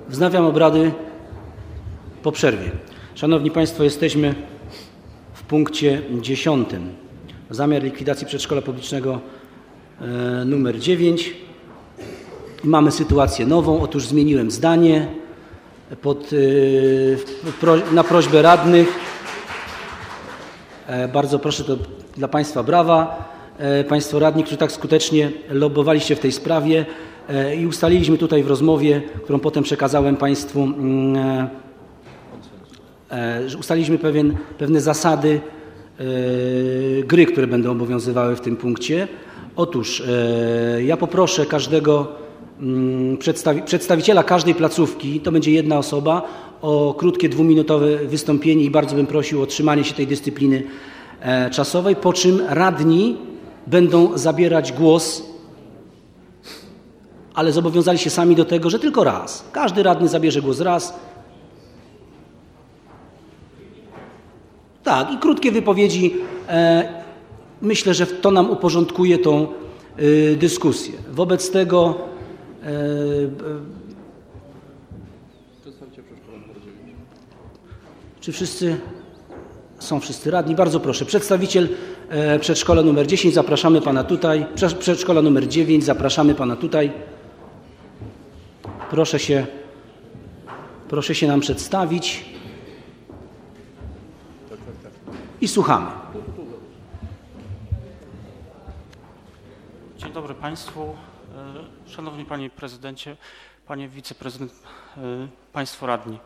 Wznawiam obrady po przerwie. Szanowni Państwo, jesteśmy w punkcie 10. Zamiar likwidacji przedszkola publicznego numer 9. Mamy sytuację nową. Otóż zmieniłem zdanie na prośbę radnych. Bardzo proszę, to dla Państwa brawa. Państwo radni, którzy tak skutecznie lobbowaliście w tej sprawie i ustaliliśmy tutaj w rozmowie, którą potem przekazałem Państwu, że ustaliliśmy pewne zasady gry, które będą obowiązywały w tym punkcie. Otóż ja poproszę każdego przedstawiciela każdej placówki, to będzie jedna osoba, o krótkie 2-minutowe wystąpienie i bardzo bym prosił o trzymanie się tej dyscypliny czasowej, po czym radni będą zabierać głos, ale zobowiązali się sami do tego, że tylko raz. Każdy radny zabierze głos raz. Tak, i krótkie wypowiedzi. Myślę, że to nam uporządkuje tą dyskusję. Wobec tego czy są wszyscy radni? Bardzo proszę. Przedstawiciel przedszkola numer 10, zapraszamy Pana tutaj. Przedszkola numer 9, zapraszamy Pana tutaj. Proszę się nam przedstawić. I słuchamy. Dzień dobry Państwu. Szanowni Panie Prezydencie, Panie Wiceprezydent, Państwo Radni.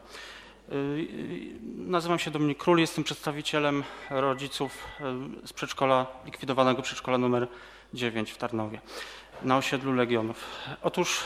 Nazywam się Dominik Król, jestem przedstawicielem rodziców z likwidowanego przedszkola nr 9 w Tarnowie na osiedlu Legionów. Otóż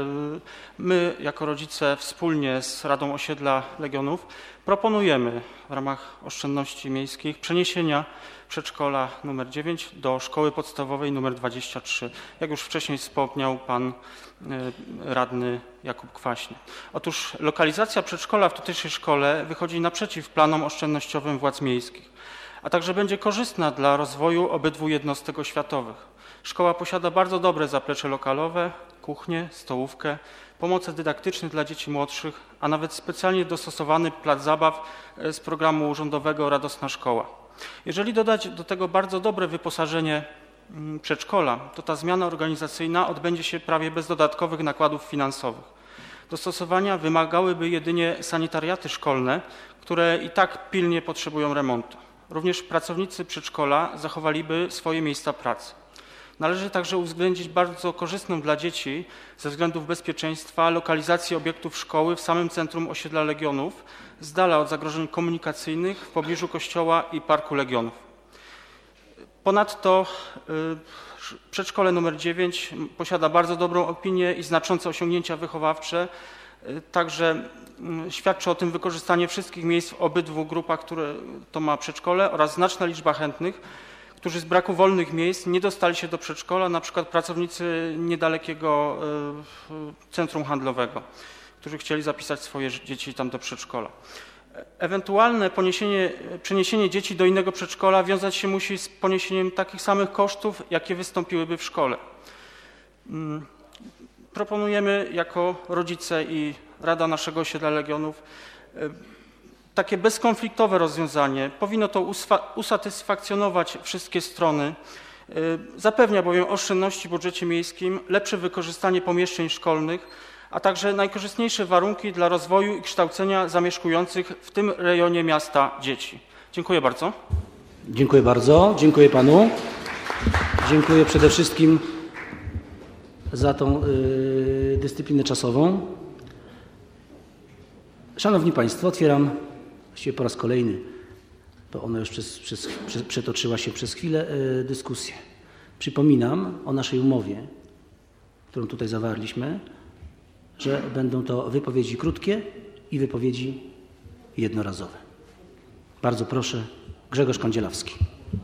my jako rodzice wspólnie z Radą Osiedla Legionów proponujemy w ramach oszczędności miejskich przeniesienia przedszkola nr 9 do szkoły podstawowej nr 23, jak już wcześniej wspomniał pan radny Jakub Kwaśny. Otóż lokalizacja przedszkola w tutejszej szkole wychodzi naprzeciw planom oszczędnościowym władz miejskich, a także będzie korzystna dla rozwoju obydwu jednostek oświatowych. Szkoła posiada bardzo dobre zaplecze lokalowe, kuchnię, stołówkę, pomoce dydaktyczne dla dzieci młodszych, a nawet specjalnie dostosowany plac zabaw z programu rządowego Radosna Szkoła. Jeżeli dodać do tego bardzo dobre wyposażenie przedszkola, to ta zmiana organizacyjna odbędzie się prawie bez dodatkowych nakładów finansowych. Dostosowania wymagałyby jedynie sanitariaty szkolne, które i tak pilnie potrzebują remontu. Również pracownicy przedszkola zachowaliby swoje miejsca pracy. Należy także uwzględnić bardzo korzystną dla dzieci ze względów bezpieczeństwa lokalizację obiektów szkoły w samym centrum osiedla Legionów, z dala od zagrożeń komunikacyjnych, w pobliżu kościoła i Parku Legionów. Ponadto przedszkole nr 9 posiada bardzo dobrą opinię i znaczące osiągnięcia wychowawcze. Także świadczy o tym wykorzystanie wszystkich miejsc w obydwu grupach, które to ma przedszkole, oraz znaczna liczba chętnych, którzy z braku wolnych miejsc nie dostali się do przedszkola, na przykład pracownicy niedalekiego centrum handlowego, którzy chcieli zapisać swoje dzieci tam do przedszkola. Ewentualne przeniesienie dzieci do innego przedszkola wiązać się musi z poniesieniem takich samych kosztów, jakie wystąpiłyby w szkole. Proponujemy jako rodzice i Rada naszego osiedla Legionów takie bezkonfliktowe rozwiązanie. Powinno to usatysfakcjonować wszystkie strony. Zapewnia bowiem oszczędności w budżecie miejskim, lepsze wykorzystanie pomieszczeń szkolnych, a także najkorzystniejsze warunki dla rozwoju i kształcenia zamieszkujących w tym rejonie miasta dzieci. Dziękuję bardzo. Dziękuję bardzo. Dziękuję Panu. Dziękuję przede wszystkim za tą dyscyplinę czasową. Szanowni Państwo, otwieram właściwie po raz kolejny, bo ona już przetoczyła się przez chwilę, dyskusję. Przypominam o naszej umowie, którą tutaj zawarliśmy, że będą to wypowiedzi krótkie i wypowiedzi jednorazowe. Bardzo proszę, Grzegorz Kądzielawski.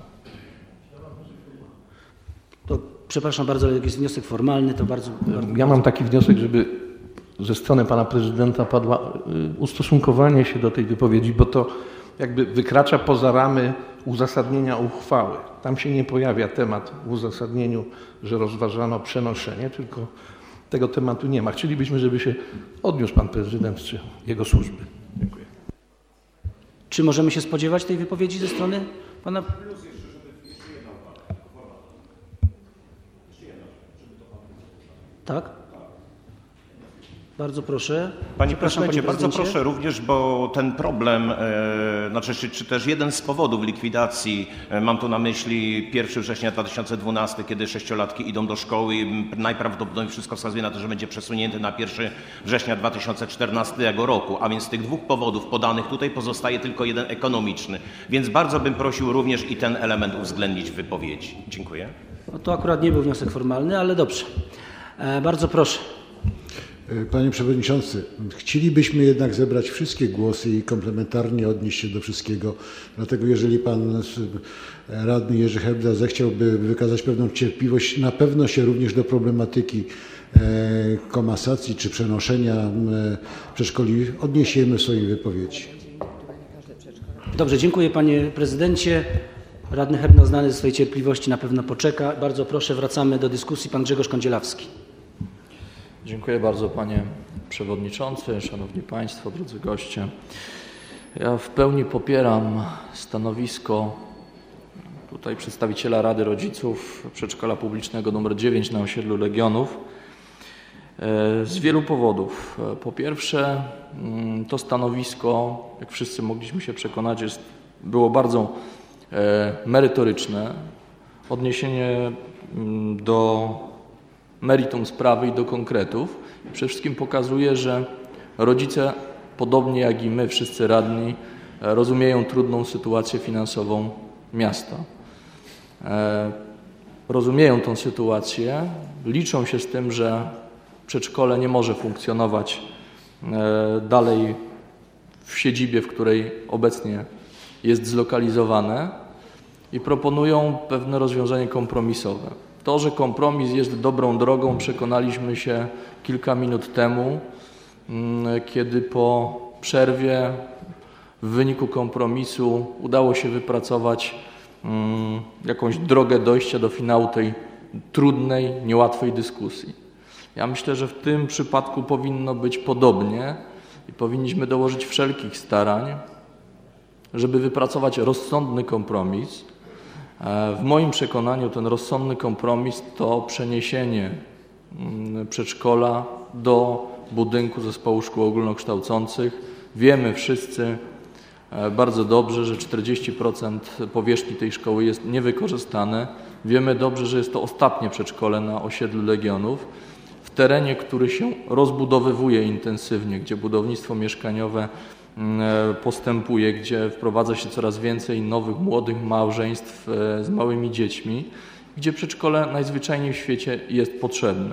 To, przepraszam bardzo, ale jak jest wniosek formalny, to bardzo... Ja mam taki wniosek, żeby ze strony pana prezydenta padło ustosunkowanie się do tej wypowiedzi, bo to jakby wykracza poza ramy uzasadnienia uchwały. Tam się nie pojawia temat w uzasadnieniu, że rozważano przenoszenie, tylko tego tematu nie ma. Chcielibyśmy, żeby się odniósł pan prezydent czy jego służby. Dziękuję. Czy możemy się spodziewać tej wypowiedzi ze strony pana? Tak? Bardzo proszę. Panie prezydencie, bardzo proszę również, bo ten problem, czy też jeden z powodów likwidacji, mam tu na myśli 1 września 2012, kiedy 6-latki idą do szkoły i najprawdopodobniej wszystko wskazuje na to, że będzie przesunięty na 1 września 2014 roku, a więc z tych dwóch powodów podanych tutaj pozostaje tylko jeden ekonomiczny. Więc bardzo bym prosił również i ten element uwzględnić w wypowiedzi. Dziękuję. No to akurat nie był wniosek formalny, ale dobrze. Bardzo proszę. Panie Przewodniczący, chcielibyśmy jednak zebrać wszystkie głosy i komplementarnie odnieść się do wszystkiego. Dlatego jeżeli Pan Radny Jerzy Hebda zechciałby wykazać pewną cierpliwość, na pewno się również do problematyki komasacji czy przenoszenia przedszkoli odniesiemy w swojej wypowiedzi. Dobrze, dziękuję Panie Prezydencie. Radny Hebda znany ze swojej cierpliwości na pewno poczeka. Bardzo proszę, wracamy do dyskusji. Pan Grzegorz Kądzielawski. Dziękuję bardzo Panie Przewodniczący, Szanowni Państwo, drodzy goście. Ja w pełni popieram stanowisko tutaj przedstawiciela Rady Rodziców Przedszkola Publicznego nr 9 na osiedlu Legionów z wielu powodów. Po pierwsze, to stanowisko, jak wszyscy mogliśmy się przekonać, było bardzo merytoryczne. Odniesienie do meritum sprawy i do konkretów. Przede wszystkim pokazuje, że rodzice, podobnie jak i my, wszyscy radni, rozumieją trudną sytuację finansową miasta. Rozumieją tę sytuację, liczą się z tym, że przedszkole nie może funkcjonować dalej w siedzibie, w której obecnie jest zlokalizowane i proponują pewne rozwiązanie kompromisowe. To, że kompromis jest dobrą drogą, przekonaliśmy się kilka minut temu, kiedy po przerwie w wyniku kompromisu udało się wypracować jakąś drogę dojścia do finału tej trudnej, niełatwej dyskusji. Ja myślę, że w tym przypadku powinno być podobnie i powinniśmy dołożyć wszelkich starań, żeby wypracować rozsądny kompromis. W moim przekonaniu ten rozsądny kompromis to przeniesienie przedszkola do budynku Zespołu Szkół Ogólnokształcących. Wiemy wszyscy bardzo dobrze, że 40% powierzchni tej szkoły jest niewykorzystane. Wiemy dobrze, że jest to ostatnie przedszkole na osiedlu Legionów. W terenie, który się rozbudowywuje intensywnie, gdzie budownictwo mieszkaniowe postępuje, gdzie wprowadza się coraz więcej nowych, młodych małżeństw z małymi dziećmi, gdzie przedszkole najzwyczajniej w świecie jest potrzebne.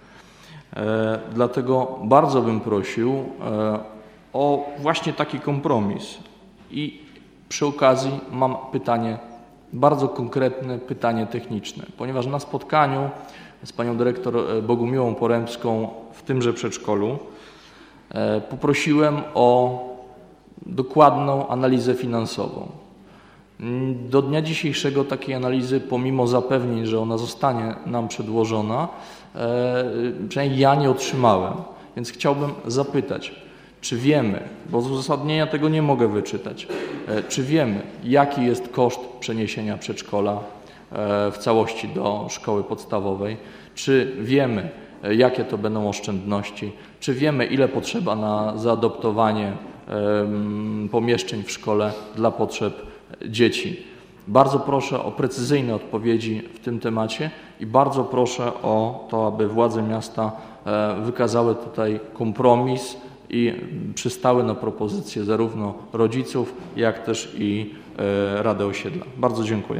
Dlatego bardzo bym prosił o właśnie taki kompromis. I przy okazji mam pytanie, bardzo konkretne pytanie techniczne, ponieważ na spotkaniu z panią dyrektor Bogumiłą Porębską w tymże przedszkolu poprosiłem o dokładną analizę finansową. Do dnia dzisiejszego takiej analizy, pomimo zapewnień, że ona zostanie nam przedłożona, przynajmniej ja nie otrzymałem. Więc chciałbym zapytać, czy wiemy, bo z uzasadnienia tego nie mogę wyczytać, czy wiemy, jaki jest koszt przeniesienia przedszkola w całości do szkoły podstawowej, czy wiemy, jakie to będą oszczędności, czy wiemy, ile potrzeba na zaadoptowanie pomieszczeń w szkole dla potrzeb dzieci. Bardzo proszę o precyzyjne odpowiedzi w tym temacie i bardzo proszę o to, aby władze miasta wykazały tutaj kompromis i przystały na propozycje zarówno rodziców, jak też i Rady Osiedla. Bardzo dziękuję.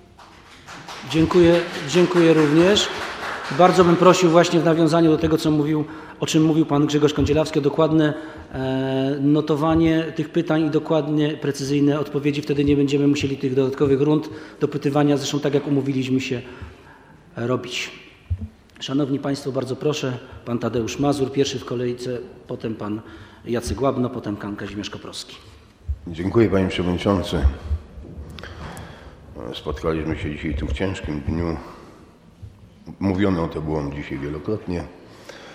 Dziękuję również. Bardzo bym prosił właśnie w nawiązaniu do tego, o czym mówił pan Grzegorz Kądzielawski, o dokładne notowanie tych pytań i dokładnie precyzyjne odpowiedzi. Wtedy nie będziemy musieli tych dodatkowych rund dopytywania, zresztą tak jak umówiliśmy się robić. Szanowni Państwo, bardzo proszę, pan Tadeusz Mazur, pierwszy w kolejce, potem pan Jacek Łabno, potem pan Kazimierz Koprowski. Dziękuję Panie Przewodniczący. Spotkaliśmy się dzisiaj tu w ciężkim dniu. Mówiono o tym było dzisiaj wielokrotnie.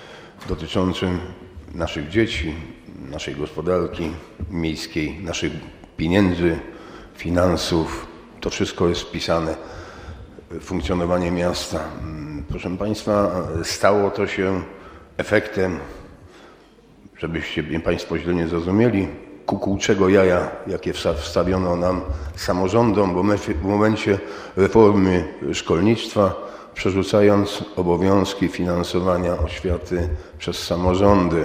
dotyczącym naszych dzieci, naszej gospodarki miejskiej, naszych pieniędzy, finansów. To wszystko jest wpisane w funkcjonowanie miasta. Proszę Państwa, stało to się efektem, żebyście mnie Państwo źle nie zrozumieli, kukułczego jaja, jakie wstawiono nam samorządom w momencie reformy szkolnictwa, przerzucając obowiązki finansowania oświaty przez samorządy.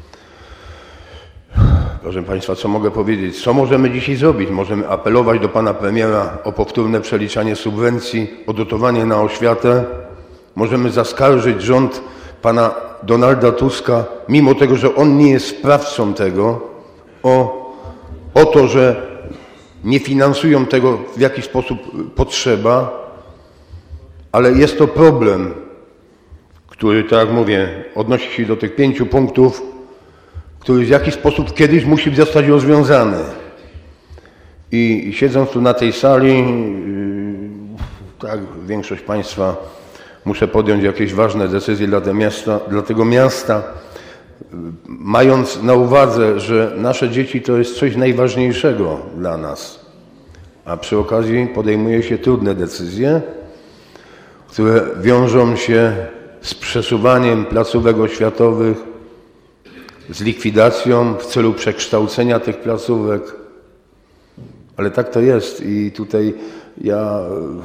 Proszę Państwa, co mogę powiedzieć? Co możemy dzisiaj zrobić? Możemy apelować do Pana Premiera o powtórne przeliczanie subwencji, o dotowanie na oświatę. Możemy zaskarżyć rząd Pana Donalda Tuska, mimo tego, że on nie jest sprawcą tego, o to, że nie finansują tego w jaki sposób potrzeba, ale jest to problem, który, tak jak mówię, odnosi się do tych 5 punktów, który w jakiś sposób kiedyś musi zostać rozwiązany. I siedząc tu na tej sali, tak większość Państwa, muszę podjąć jakieś ważne decyzje dla tego miasta, mając na uwadze, że nasze dzieci to jest coś najważniejszego dla nas, a przy okazji podejmuje się trudne decyzje, które wiążą się z przesuwaniem placówek oświatowych, z likwidacją w celu przekształcenia tych placówek. Ale tak to jest i tutaj ja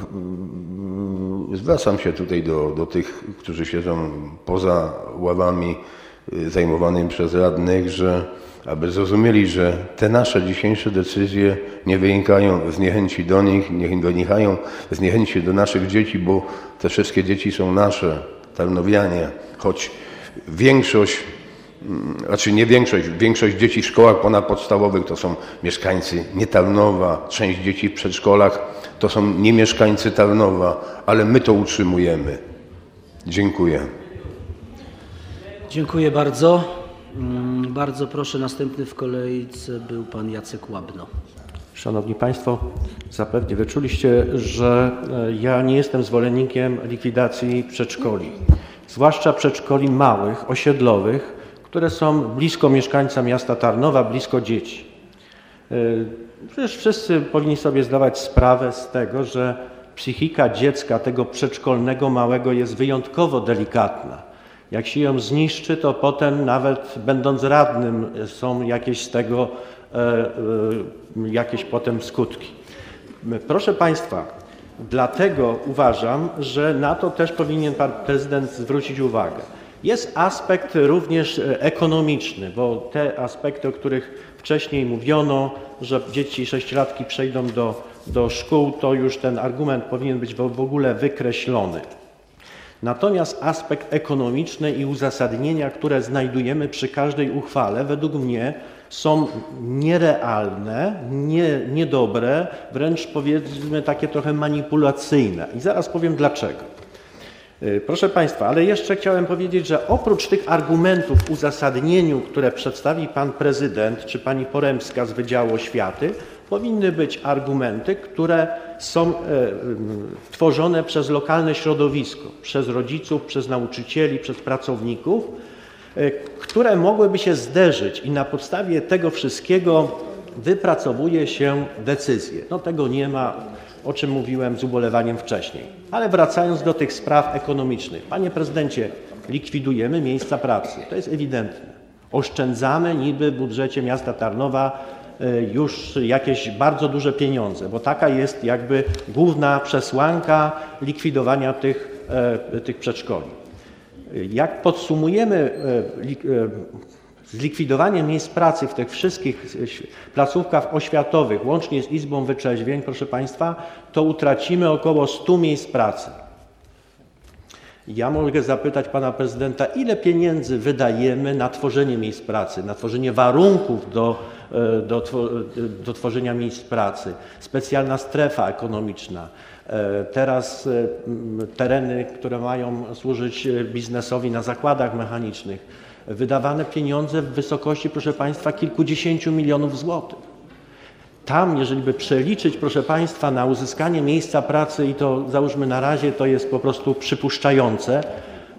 zwracam się tutaj do tych, którzy siedzą poza ławami zajmowanymi przez radnych, że aby zrozumieli, że te nasze dzisiejsze decyzje nie wynikają z niechęci do nich, nie wynikają z niechęci do naszych dzieci, bo te wszystkie dzieci są nasze, tarnowianie, choć większość dzieci w szkołach ponadpodstawowych to są mieszkańcy nie Tarnowa, część dzieci w przedszkolach to są nie mieszkańcy Tarnowa, ale my to utrzymujemy. Dziękuję. Dziękuję bardzo. Bardzo proszę, następny w kolejce był pan Jacek Łabno. Szanowni Państwo, zapewne wyczuliście, że ja nie jestem zwolennikiem likwidacji przedszkoli, zwłaszcza przedszkoli małych, osiedlowych, które są blisko mieszkańca miasta Tarnowa, blisko dzieci. Przecież wszyscy powinni sobie zdawać sprawę z tego, że psychika dziecka tego przedszkolnego małego jest wyjątkowo delikatna. Jak się ją zniszczy, to potem nawet będąc radnym są jakieś z tego jakieś potem skutki. Proszę Państwa, dlatego uważam, że na to też powinien Pan Prezydent zwrócić uwagę. Jest aspekt również ekonomiczny, bo te aspekty, o których wcześniej mówiono, że dzieci 6-latki przejdą do szkół, to już ten argument powinien być w ogóle wykreślony. Natomiast aspekt ekonomiczny i uzasadnienia, które znajdujemy przy każdej uchwale, według mnie są nierealne, niedobre, wręcz powiedzmy takie trochę manipulacyjne. I zaraz powiem dlaczego. Proszę Państwa, ale jeszcze chciałem powiedzieć, że oprócz tych argumentów w uzasadnieniu, które przedstawi Pan Prezydent czy Pani Poremska z Wydziału Oświaty, powinny być argumenty, które są tworzone przez lokalne środowisko, przez rodziców, przez nauczycieli, przez pracowników, które mogłyby się zderzyć i na podstawie tego wszystkiego wypracowuje się decyzje. No tego nie ma, o czym mówiłem z ubolewaniem wcześniej. Ale wracając do tych spraw ekonomicznych. Panie Prezydencie, likwidujemy miejsca pracy. To jest ewidentne. Oszczędzamy niby w budżecie miasta Tarnowa już jakieś bardzo duże pieniądze, bo taka jest jakby główna przesłanka likwidowania tych przedszkoli. Jak podsumujemy zlikwidowanie miejsc pracy w tych wszystkich placówkach oświatowych, łącznie z Izbą Wyczeźwień, proszę Państwa, to utracimy około 100 miejsc pracy. Ja mogę zapytać Pana Prezydenta, ile pieniędzy wydajemy na tworzenie miejsc pracy, na tworzenie warunków do tworzenia miejsc pracy, specjalna strefa ekonomiczna, teraz tereny, które mają służyć biznesowi na zakładach mechanicznych, wydawane pieniądze w wysokości, proszę Państwa, kilkudziesięciu milionów złotych. Tam, jeżeli by przeliczyć, proszę Państwa, na uzyskanie miejsca pracy i to załóżmy na razie to jest po prostu przypuszczające,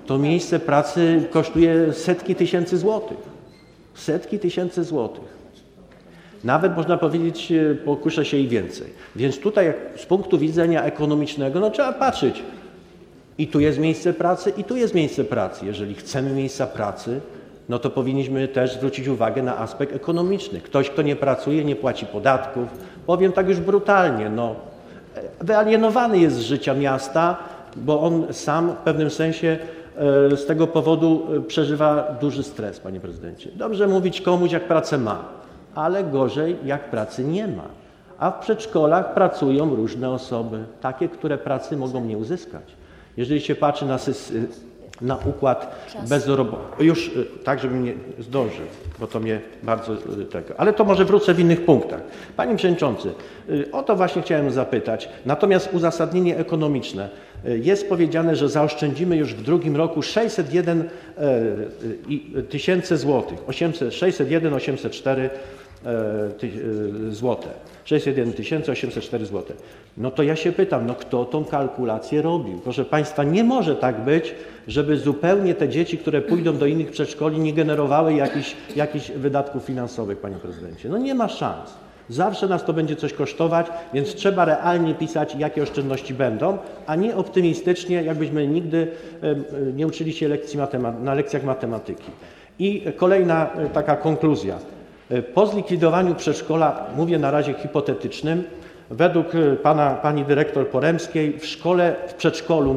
to miejsce pracy kosztuje setki tysięcy złotych. Setki tysięcy złotych. Nawet można powiedzieć, pokuszę się i więcej. Więc tutaj z punktu widzenia ekonomicznego no trzeba patrzeć. I tu jest miejsce pracy, i tu jest miejsce pracy. Jeżeli chcemy miejsca pracy, no to powinniśmy też zwrócić uwagę na aspekt ekonomiczny. Ktoś, kto nie pracuje, nie płaci podatków, powiem tak już brutalnie, no, wyalienowany jest z życia miasta, bo on sam w pewnym sensie z tego powodu przeżywa duży stres, panie prezydencie. Dobrze mówić komuś, jak pracę ma, ale gorzej, jak pracy nie ma. A w przedszkolach pracują różne osoby, takie, które pracy mogą nie uzyskać. Jeżeli się patrzy na układ bezrobocia, już tak, żebym nie zdążył, bo to mnie bardzo tego, ale to może wrócę w innych punktach. Panie Przewodniczący, o to właśnie chciałem zapytać, natomiast uzasadnienie ekonomiczne. Jest powiedziane, że zaoszczędzimy już w drugim roku 601 tysięcy złotych, 601 804 złote. 601 804 zł. No to ja się pytam, no kto tą kalkulację robił? Proszę Państwa, nie może tak być, żeby zupełnie te dzieci, które pójdą do innych przedszkoli, nie generowały jakichś wydatków finansowych, panie prezydencie. No nie ma szans. Zawsze nas to będzie coś kosztować, więc trzeba realnie pisać, jakie oszczędności będą, a nie optymistycznie, jakbyśmy nigdy nie uczyli się na lekcjach matematyki. I kolejna taka konkluzja. Po zlikwidowaniu przedszkola, mówię na razie hipotetycznym, według pani dyrektor Poremskiej w przedszkolu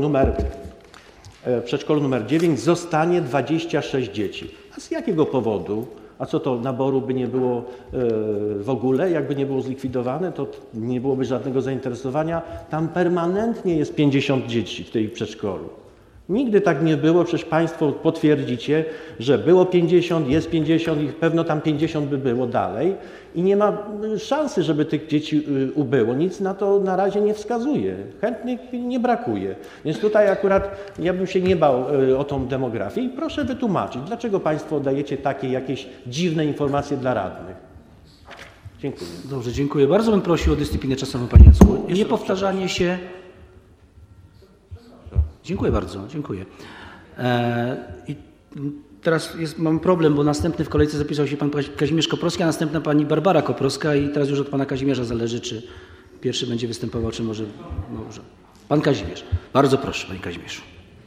numer 9 zostanie 26 dzieci. A z jakiego powodu? A co to, naboru by nie było w ogóle? Jakby nie było zlikwidowane, to nie byłoby żadnego zainteresowania. Tam permanentnie jest 50 dzieci w tej przedszkolu. Nigdy tak nie było, przecież Państwo potwierdzicie, że było 50, jest 50 i pewno tam 50 by było dalej i nie ma szansy, żeby tych dzieci ubyło. Nic na to na razie nie wskazuje. Chętnych nie brakuje. Więc tutaj akurat ja bym się nie bał o tą demografię i proszę wytłumaczyć, dlaczego Państwo dajecie takie jakieś dziwne informacje dla radnych. Dziękuję. Dobrze, dziękuję. Bardzo bym prosił o dyscyplinę czasową, panie Jacku. Nie powtarzanie się. Dziękuję bardzo, dziękuję. I teraz mam problem, bo następny w kolejce zapisał się pan Kazimierz Koprowski, a następna pani Barbara Koprowska i teraz już od pana Kazimierza zależy, czy pierwszy będzie występował, czy może. Pan Kazimierz. Bardzo proszę, panie Kazimierzu.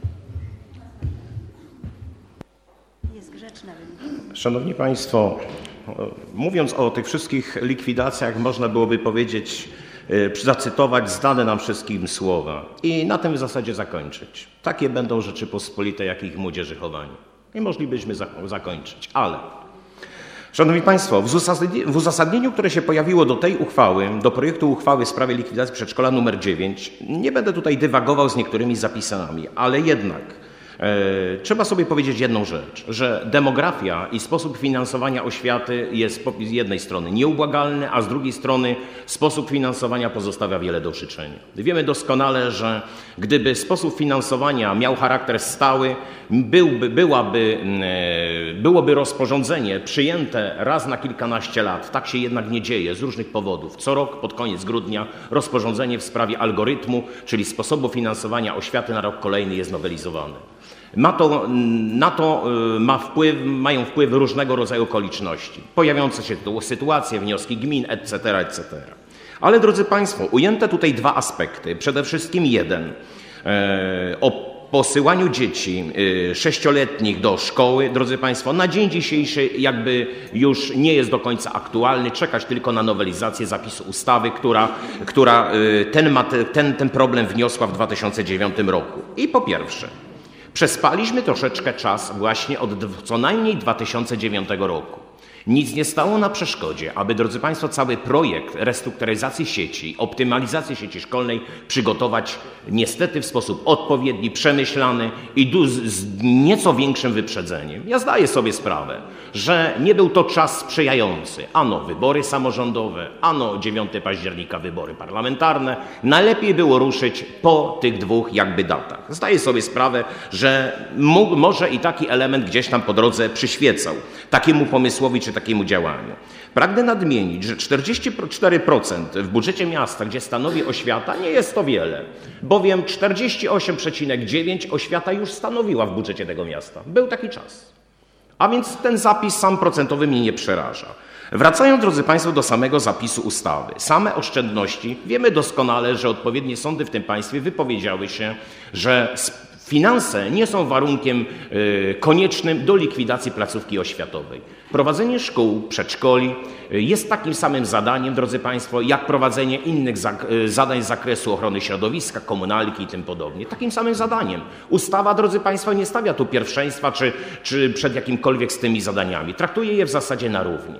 Jest grzeczna. Szanowni Państwo, mówiąc o tych wszystkich likwidacjach, można byłoby powiedzieć, zacytować znane nam wszystkim słowa i na tym w zasadzie zakończyć. Takie będą Rzeczypospolite, jak ich młodzieży chowanie. I moglibyśmy zakończyć, ale szanowni Państwo, w uzasadnieniu, które się pojawiło do tej uchwały, do projektu uchwały w sprawie likwidacji przedszkola nr 9, nie będę tutaj dywagował z niektórymi zapisami, ale jednak trzeba sobie powiedzieć jedną rzecz, że demografia i sposób finansowania oświaty jest z jednej strony nieubłagalny, a z drugiej strony sposób finansowania pozostawia wiele do życzenia. Wiemy doskonale, że gdyby sposób finansowania miał charakter stały, byłoby rozporządzenie przyjęte raz na kilkanaście lat. Tak się jednak nie dzieje z różnych powodów. Co rok pod koniec grudnia rozporządzenie w sprawie algorytmu, czyli sposobu finansowania oświaty na rok kolejny jest nowelizowane. Na to mają wpływ różnego rodzaju okoliczności, pojawiające się tu sytuacje, wnioski gmin, etc., etc. Ale drodzy Państwo, ujęte tutaj dwa aspekty. Przede wszystkim jeden o posyłaniu dzieci 6-letnich do szkoły, drodzy Państwo, na dzień dzisiejszy jakby już nie jest do końca aktualny, czekać tylko na nowelizację zapisu ustawy, która ten problem wniosła w 2009 roku. I po pierwsze, przespaliśmy troszeczkę czas właśnie od co najmniej 2009 roku. Nic nie stało na przeszkodzie, aby, drodzy Państwo, cały projekt restrukturyzacji sieci, optymalizacji sieci szkolnej przygotować niestety w sposób odpowiedni, przemyślany i z nieco większym wyprzedzeniem. Ja zdaję sobie sprawę, że nie był to czas sprzyjający. Ano wybory samorządowe, ano 9 października wybory parlamentarne. Najlepiej było ruszyć po tych dwóch jakby datach. Zdaję sobie sprawę, że może i taki element gdzieś tam po drodze przyświecał takiemu pomysłowi czy takiemu działaniu. Pragnę nadmienić, że 44% w budżecie miasta, gdzie stanowi oświata, nie jest to wiele, bowiem 48,9% oświata już stanowiła w budżecie tego miasta. Był taki czas. A więc ten zapis sam procentowy mnie nie przeraża. Wracając, drodzy Państwo, do samego zapisu ustawy. Same oszczędności, wiemy doskonale, że odpowiednie sądy w tym państwie wypowiedziały się, że finanse nie są warunkiem koniecznym do likwidacji placówki oświatowej. Prowadzenie szkół, przedszkoli jest takim samym zadaniem, drodzy Państwo, jak prowadzenie innych zadań z zakresu ochrony środowiska, komunalki i tym podobnie. Takim samym zadaniem. Ustawa, drodzy Państwo, nie stawia tu pierwszeństwa czy przed jakimkolwiek z tymi zadaniami. Traktuje je w zasadzie na równi.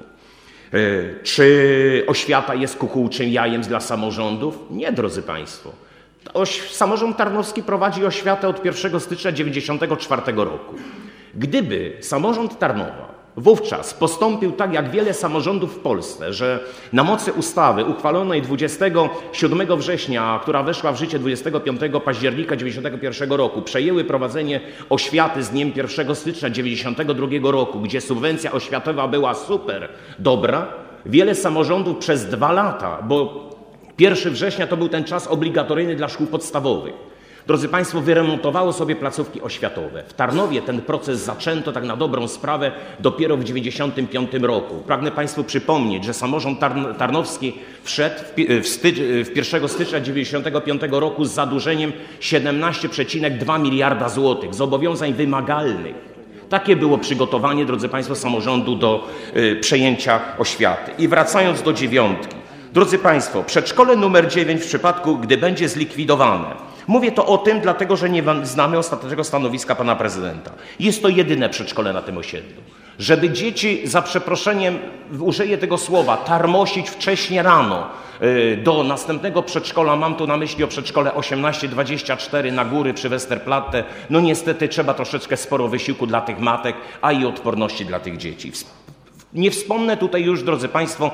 Czy oświata jest kukułczym jajem dla samorządów? Nie, drodzy Państwo. Samorząd tarnowski prowadzi oświatę od 1 stycznia 1994 roku. Gdyby samorząd Tarnowa wówczas postąpił tak jak wiele samorządów w Polsce, że na mocy ustawy uchwalonej 27 września, która weszła w życie 25 października 1991 roku, przejęły prowadzenie oświaty z dniem 1 stycznia 1992 roku, gdzie subwencja oświatowa była super dobra, wiele samorządów przez 2 lata, bo 1 września to był ten czas obligatoryjny dla szkół podstawowych. Drodzy Państwo, wyremontowało sobie placówki oświatowe. W Tarnowie ten proces zaczęto tak na dobrą sprawę dopiero w 1995 roku. Pragnę Państwu przypomnieć, że samorząd tarnowski wszedł w 1 stycznia 1995 roku z zadłużeniem 17,2 miliarda złotych, zobowiązań wymagalnych. Takie było przygotowanie, drodzy Państwo, samorządu do przejęcia oświaty. I wracając do 9. Drodzy Państwo, przedszkole numer 9 w przypadku, gdy będzie zlikwidowane. Mówię to o tym, dlatego że nie znamy ostatecznego stanowiska pana prezydenta. Jest to jedyne przedszkole na tym osiedlu. Żeby dzieci, za przeproszeniem, użyję tego słowa, tarmosić wcześnie rano do następnego przedszkola, mam tu na myśli o przedszkole 1824 na góry przy Westerplatte, no niestety trzeba troszeczkę sporo wysiłku dla tych matek, a i odporności dla tych dzieci. Nie wspomnę tutaj już, drodzy Państwo,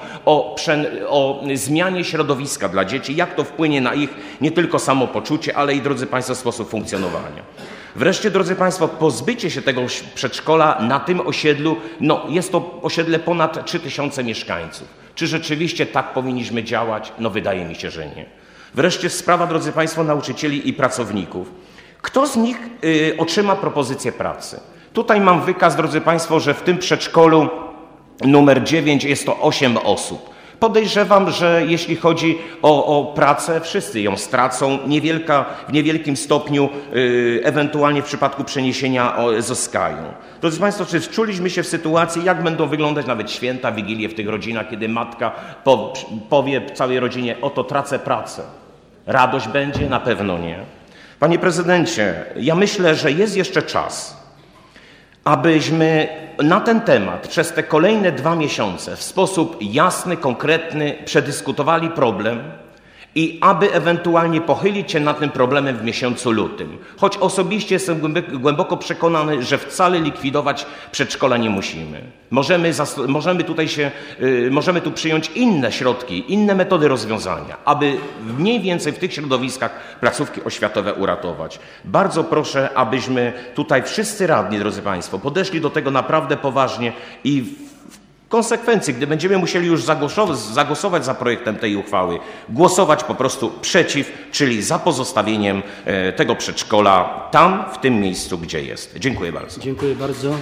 o zmianie środowiska dla dzieci, jak to wpłynie na ich nie tylko samopoczucie, ale i, drodzy Państwo, sposób funkcjonowania. Wreszcie, drodzy Państwo, pozbycie się tego przedszkola na tym osiedlu, no jest to osiedle ponad 3000 mieszkańców. Czy rzeczywiście tak powinniśmy działać? No wydaje mi się, że nie. Wreszcie sprawa, drodzy Państwo, nauczycieli i pracowników. Kto z nich otrzyma propozycję pracy? Tutaj mam wykaz, drodzy Państwo, że w tym przedszkolu numer 9 jest to 8 osób. Podejrzewam, że jeśli chodzi o pracę, wszyscy ją stracą, w niewielkim stopniu, ewentualnie w przypadku przeniesienia zyskają. Drodzy Państwo, czy wczuliśmy się w sytuację, jak będą wyglądać nawet święta, wigilie w tych rodzinach, kiedy matka powie całej rodzinie, oto tracę pracę. Radość będzie? Na pewno nie. Panie prezydencie, ja myślę, że jest jeszcze czas, abyśmy na ten temat przez te kolejne 2 miesiące w sposób jasny, konkretny przedyskutowali problem i aby ewentualnie pochylić się nad tym problemem w miesiącu lutym. Choć osobiście jestem głęboko przekonany, że wcale likwidować przedszkola nie musimy. Możemy tu przyjąć inne środki, inne metody rozwiązania, aby mniej więcej w tych środowiskach placówki oświatowe uratować. Bardzo proszę, abyśmy tutaj wszyscy radni, drodzy Państwo, podeszli do tego naprawdę poważnie i w konsekwencji, gdy będziemy musieli już zagłosować za projektem tej uchwały, głosować po prostu przeciw, czyli za pozostawieniem tego przedszkola tam, w tym miejscu, gdzie jest. Dziękuję bardzo. Dziękuję bardzo.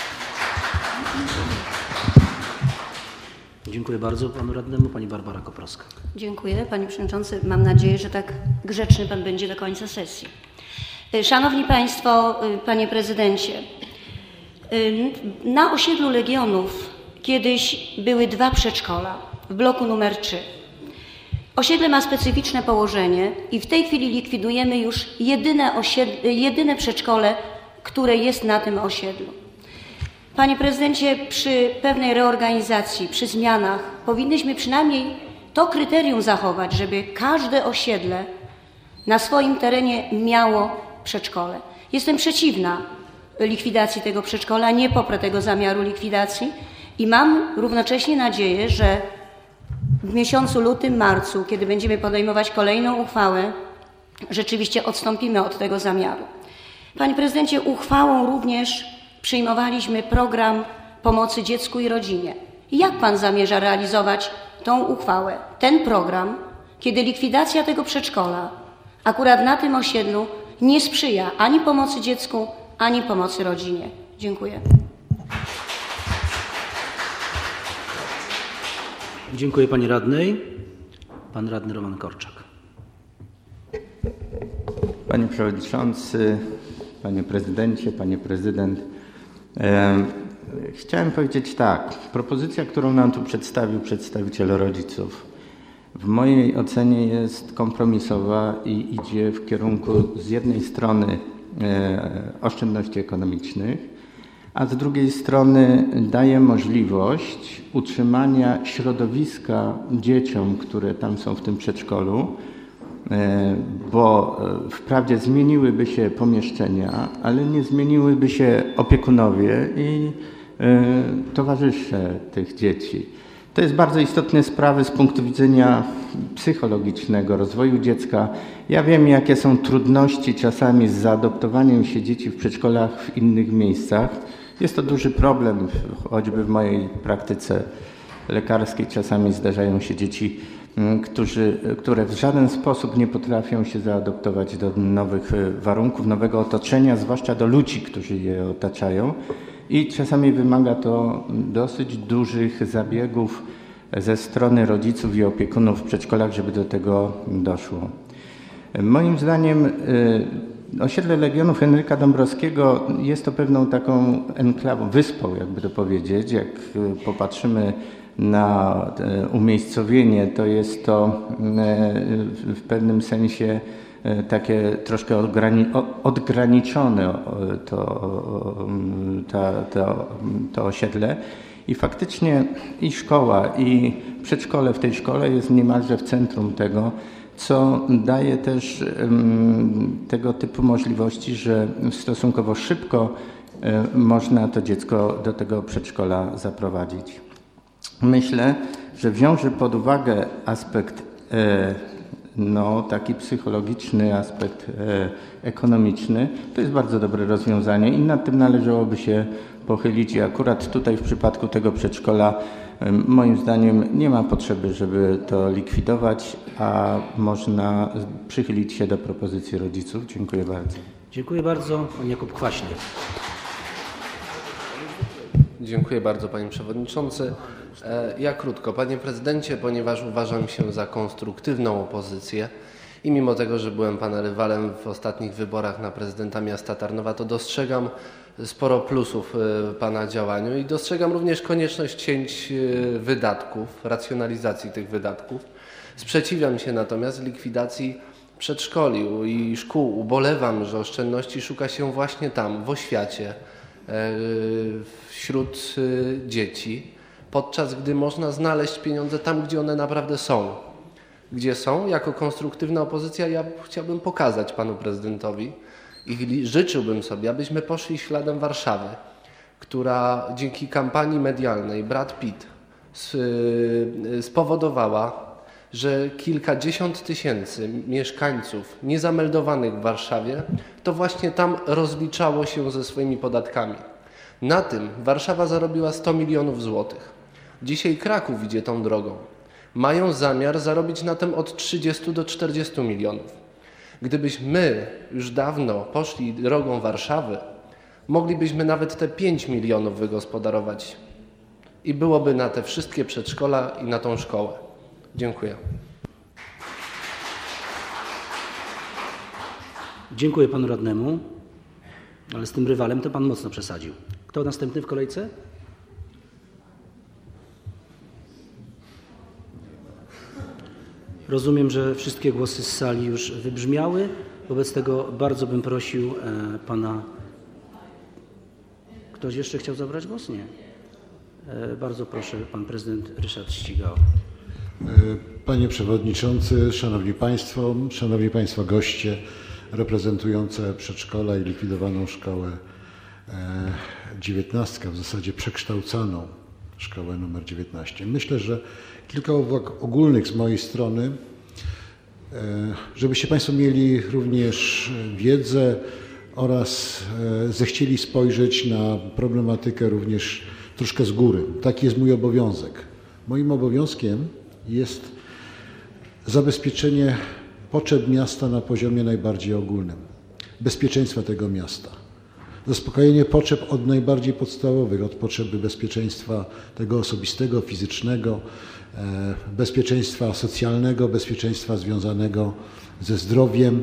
Dziękuję bardzo panu radnemu. Pani Barbara Koprowska. Dziękuję, panie przewodniczący. Mam nadzieję, że tak grzeczny pan będzie do końca sesji. Szanowni państwo, panie prezydencie, na osiedlu Legionów kiedyś były 2 przedszkola w bloku numer 3. Osiedle ma specyficzne położenie i w tej chwili likwidujemy już jedyne przedszkole, które jest na tym osiedlu. Panie prezydencie, przy pewnej reorganizacji, przy zmianach powinnyśmy przynajmniej to kryterium zachować, żeby każde osiedle na swoim terenie miało przedszkole. Jestem przeciwna likwidacji tego przedszkola, nie poprę tego zamiaru likwidacji i mam równocześnie nadzieję, że w miesiącu lutym, marcu, kiedy będziemy podejmować kolejną uchwałę, rzeczywiście odstąpimy od tego zamiaru. Panie prezydencie, uchwałą również przyjmowaliśmy program pomocy dziecku i rodzinie. Jak pan zamierza realizować tą uchwałę, ten program, kiedy likwidacja tego przedszkola akurat na tym osiedlu nie sprzyja ani pomocy dziecku, ani pomocy rodzinie? Dziękuję. Dziękuję pani radnej. Pan radny Roman Korczak. Panie Przewodniczący, Panie Prezydencie, Panie Prezydent. Chciałem powiedzieć tak. Propozycja, którą nam tu przedstawił przedstawiciel rodziców, w mojej ocenie jest kompromisowa i idzie w kierunku z jednej strony oszczędności ekonomicznych, a z drugiej strony daje możliwość utrzymania środowiska dzieciom, które tam są w tym przedszkolu, bo wprawdzie zmieniłyby się pomieszczenia, ale nie zmieniłyby się opiekunowie i towarzysze tych dzieci. To jest bardzo istotne sprawy z punktu widzenia psychologicznego, rozwoju dziecka. Ja wiem, jakie są trudności czasami z zaadoptowaniem się dzieci w przedszkolach w innych miejscach. Jest to duży problem, choćby w mojej praktyce lekarskiej czasami zdarzają się dzieci, które w żaden sposób nie potrafią się zaadoptować do nowych warunków, nowego otoczenia, zwłaszcza do ludzi, którzy je otaczają. I czasami wymaga to dosyć dużych zabiegów ze strony rodziców i opiekunów w przedszkolach, żeby do tego doszło. Moim zdaniem osiedle Legionów Henryka Dąbrowskiego jest to pewną taką enklawą, wyspą, jakby to powiedzieć. Jak popatrzymy na umiejscowienie, to jest to w pewnym sensie takie troszkę odgraniczone to osiedle i faktycznie i szkoła, i przedszkole w tej szkole jest niemalże w centrum tego, co daje też tego typu możliwości, że stosunkowo szybko można to dziecko do tego przedszkola zaprowadzić. Myślę, że wziąwszy pod uwagę aspekt taki psychologiczny, aspekt ekonomiczny, to jest bardzo dobre rozwiązanie i nad tym należałoby się pochylić i akurat tutaj w przypadku tego przedszkola moim zdaniem nie ma potrzeby, żeby to likwidować, a można przychylić się do propozycji rodziców. Dziękuję bardzo. Dziękuję bardzo. Pan Jakub Kwaśny. Dziękuję bardzo, Panie Przewodniczący. Ja krótko. Panie Prezydencie, ponieważ uważam się za konstruktywną opozycję i mimo tego, że byłem Pana rywalem w ostatnich wyborach na prezydenta miasta Tarnowa, to dostrzegam sporo plusów Pana działaniu i dostrzegam również konieczność cięć wydatków, racjonalizacji tych wydatków. Sprzeciwiam się natomiast likwidacji przedszkoli i szkół. Ubolewam, że oszczędności szuka się właśnie tam, w oświacie, wśród dzieci, podczas gdy można znaleźć pieniądze tam, gdzie one naprawdę są. Gdzie są, jako konstruktywna opozycja, ja chciałbym pokazać Panu Prezydentowi i życzyłbym sobie, abyśmy poszli śladem Warszawy, która dzięki kampanii medialnej Brad Pitt spowodowała, że kilkadziesiąt tysięcy mieszkańców niezameldowanych w Warszawie to właśnie tam rozliczało się ze swoimi podatkami. Na tym Warszawa zarobiła 100 milionów złotych. Dzisiaj Kraków idzie tą drogą. Mają zamiar zarobić na tym od 30 do 40 milionów. Gdybyśmy już dawno poszli drogą Warszawy, moglibyśmy nawet te 5 milionów wygospodarować i byłoby na te wszystkie przedszkola i na tą szkołę. Dziękuję. Dziękuję panu radnemu, ale z tym rywalem to pan mocno przesadził. Kto następny w kolejce? Rozumiem, że wszystkie głosy z sali już wybrzmiały. Wobec tego bardzo bym prosił pana... Ktoś jeszcze chciał zabrać głos? Nie. Bardzo proszę, pan prezydent Ryszard Ścigał. Panie Przewodniczący, Szanowni Państwo goście reprezentujące przedszkola i likwidowaną szkołę 19, w zasadzie przekształcaną szkołę numer 19. Myślę, że kilka uwag ogólnych z mojej strony, żebyście Państwo mieli również wiedzę oraz zechcieli spojrzeć na problematykę również troszkę z góry. Taki jest mój obowiązek. Moim obowiązkiem jest zabezpieczenie potrzeb miasta na poziomie najbardziej ogólnym. Bezpieczeństwa tego miasta. Zaspokojenie potrzeb od najbardziej podstawowych, od potrzeby bezpieczeństwa tego osobistego, fizycznego, bezpieczeństwa socjalnego, bezpieczeństwa związanego ze zdrowiem.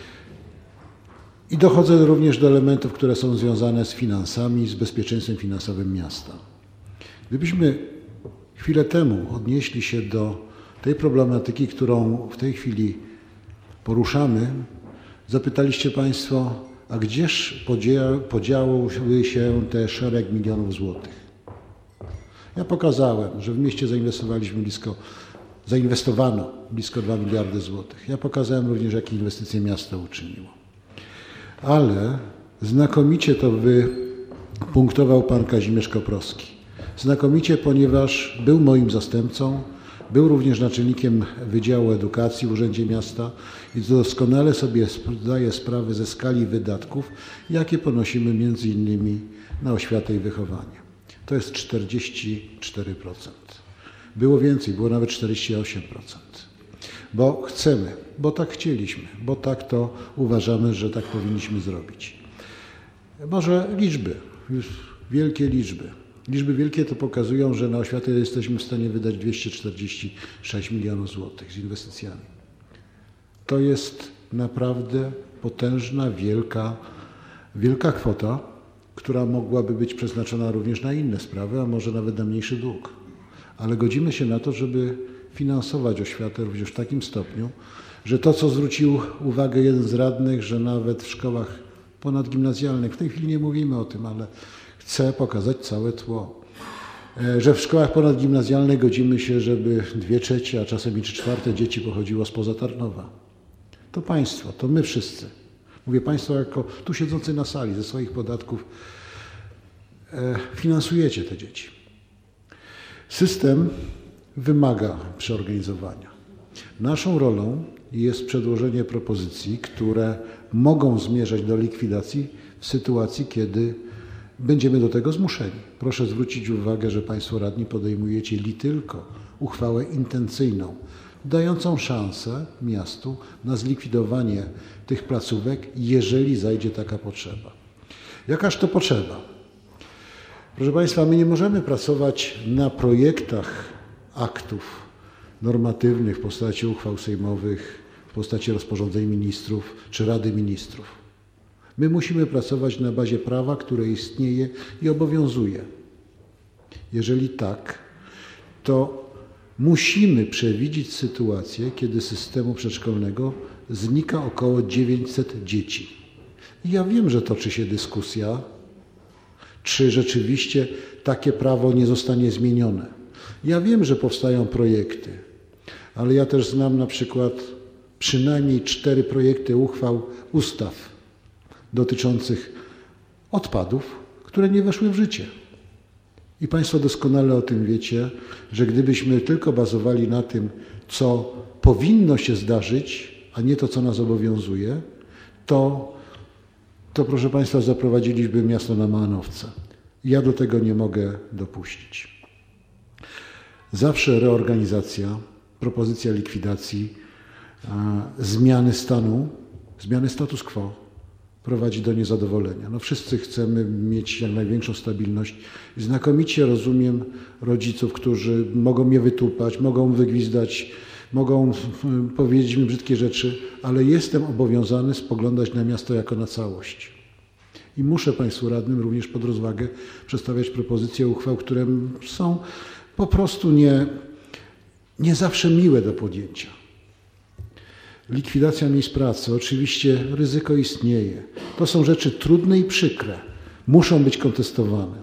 I dochodzę również do elementów, które są związane z finansami, z bezpieczeństwem finansowym miasta. Gdybyśmy chwilę temu odnieśli się do tej problematyki, którą w tej chwili poruszamy, zapytaliście Państwo, a gdzież podziały się te szereg milionów złotych? Ja pokazałem, że w mieście zainwestowano blisko 2 miliardy złotych. Ja pokazałem również, jakie inwestycje miasto uczyniło. Ale znakomicie to wypunktował pan Kazimierz Koprowski. Znakomicie, ponieważ był moim zastępcą, był również naczelnikiem Wydziału Edukacji w Urzędzie Miasta i doskonale sobie zdaje sprawę ze skali wydatków, jakie ponosimy między innymi na oświatę i wychowanie. To jest 44%. Było więcej, było nawet 48%. Bo chcemy, bo tak chcieliśmy, bo tak to uważamy, że tak powinniśmy zrobić. Może liczby, już wielkie liczby. Liczby wielkie to pokazują, że na oświatę jesteśmy w stanie wydać 246 milionów złotych z inwestycjami. To jest naprawdę potężna, wielka kwota, która mogłaby być przeznaczona również na inne sprawy, a może nawet na mniejszy dług. Ale godzimy się na to, żeby finansować oświatę również w takim stopniu, że to, co zwrócił uwagę jeden z radnych, że nawet w szkołach ponadgimnazjalnych, w tej chwili nie mówimy o tym, ale chcę pokazać całe tło, że w szkołach ponadgimnazjalnych godzimy się, żeby 2/3, a czasem i 3/4 dzieci pochodziło spoza Tarnowa. To państwo, to my wszyscy. Mówię państwo jako tu siedzący na sali ze swoich podatków finansujecie te dzieci. System wymaga przeorganizowania. Naszą rolą jest przedłożenie propozycji, które mogą zmierzać do likwidacji w sytuacji, kiedy będziemy do tego zmuszeni. Proszę zwrócić uwagę, że Państwo radni podejmujecie tylko uchwałę intencyjną, dającą szansę miastu na zlikwidowanie tych placówek, jeżeli zajdzie taka potrzeba. Jakaż to potrzeba? Proszę Państwa, my nie możemy pracować na projektach aktów normatywnych w postaci uchwał sejmowych, w postaci rozporządzeń ministrów czy Rady Ministrów. My musimy pracować na bazie prawa, które istnieje i obowiązuje. Jeżeli tak, to musimy przewidzieć sytuację, kiedy z systemu przedszkolnego znika około 900 dzieci. I ja wiem, że toczy się dyskusja, czy rzeczywiście takie prawo nie zostanie zmienione. Ja wiem, że powstają projekty, ale ja też znam na przykład przynajmniej 4 projekty uchwał ustaw dotyczących odpadów, które nie weszły w życie. I Państwo doskonale o tym wiecie, że gdybyśmy tylko bazowali na tym, co powinno się zdarzyć, a nie to, co nas obowiązuje, to proszę Państwa, zaprowadziliśmy miasto na manowce. Ja do tego nie mogę dopuścić. Zawsze reorganizacja, propozycja likwidacji, zmiany stanu, zmiany status quo prowadzi do niezadowolenia. No wszyscy chcemy mieć jak największą stabilność. Znakomicie rozumiem rodziców, którzy mogą mnie wytupać, mogą wygwizdać, mogą powiedzieć mi brzydkie rzeczy, ale jestem obowiązany spoglądać na miasto jako na całość. I muszę Państwu radnym również pod rozwagę przedstawiać propozycje uchwał, które są po prostu nie zawsze miłe do podjęcia. Likwidacja miejsc pracy, oczywiście ryzyko istnieje. To są rzeczy trudne i przykre. Muszą być kontestowane.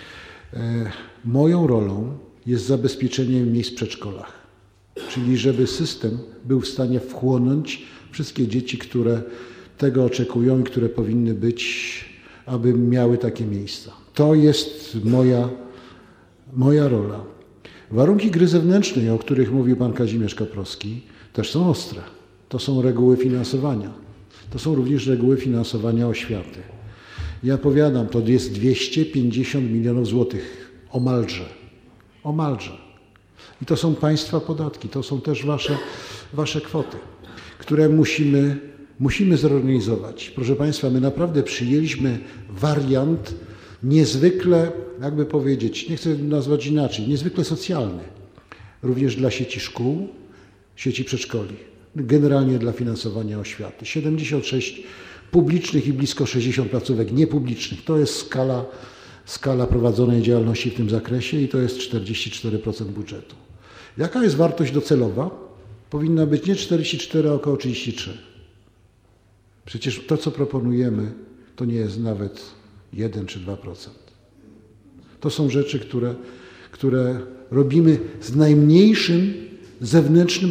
Moją rolą jest zabezpieczenie miejsc w przedszkolach. Czyli żeby system był w stanie wchłonąć wszystkie dzieci, które tego oczekują i które powinny być, aby miały takie miejsca. To jest moja rola. Warunki gry zewnętrznej, o których mówił pan Kazimierz Koprowski, też są ostre. To są reguły finansowania. To są również reguły finansowania oświaty. Ja powiadam, to jest 250 milionów złotych Omalże. I to są państwa podatki, to są też wasze kwoty, które musimy zorganizować. Proszę Państwa, my naprawdę przyjęliśmy wariant niezwykle, jakby powiedzieć, nie chcę nazwać inaczej, niezwykle socjalny. Również dla sieci szkół, sieci przedszkoli, generalnie dla finansowania oświaty. 76 publicznych i blisko 60 placówek niepublicznych. To jest skala prowadzonej działalności w tym zakresie i to jest 44% budżetu. Jaka jest wartość docelowa? Powinna być nie 44, a około 33. Przecież to, co proponujemy, to nie jest nawet 1 czy 2%. To są rzeczy, które robimy z najmniejszym zewnętrznym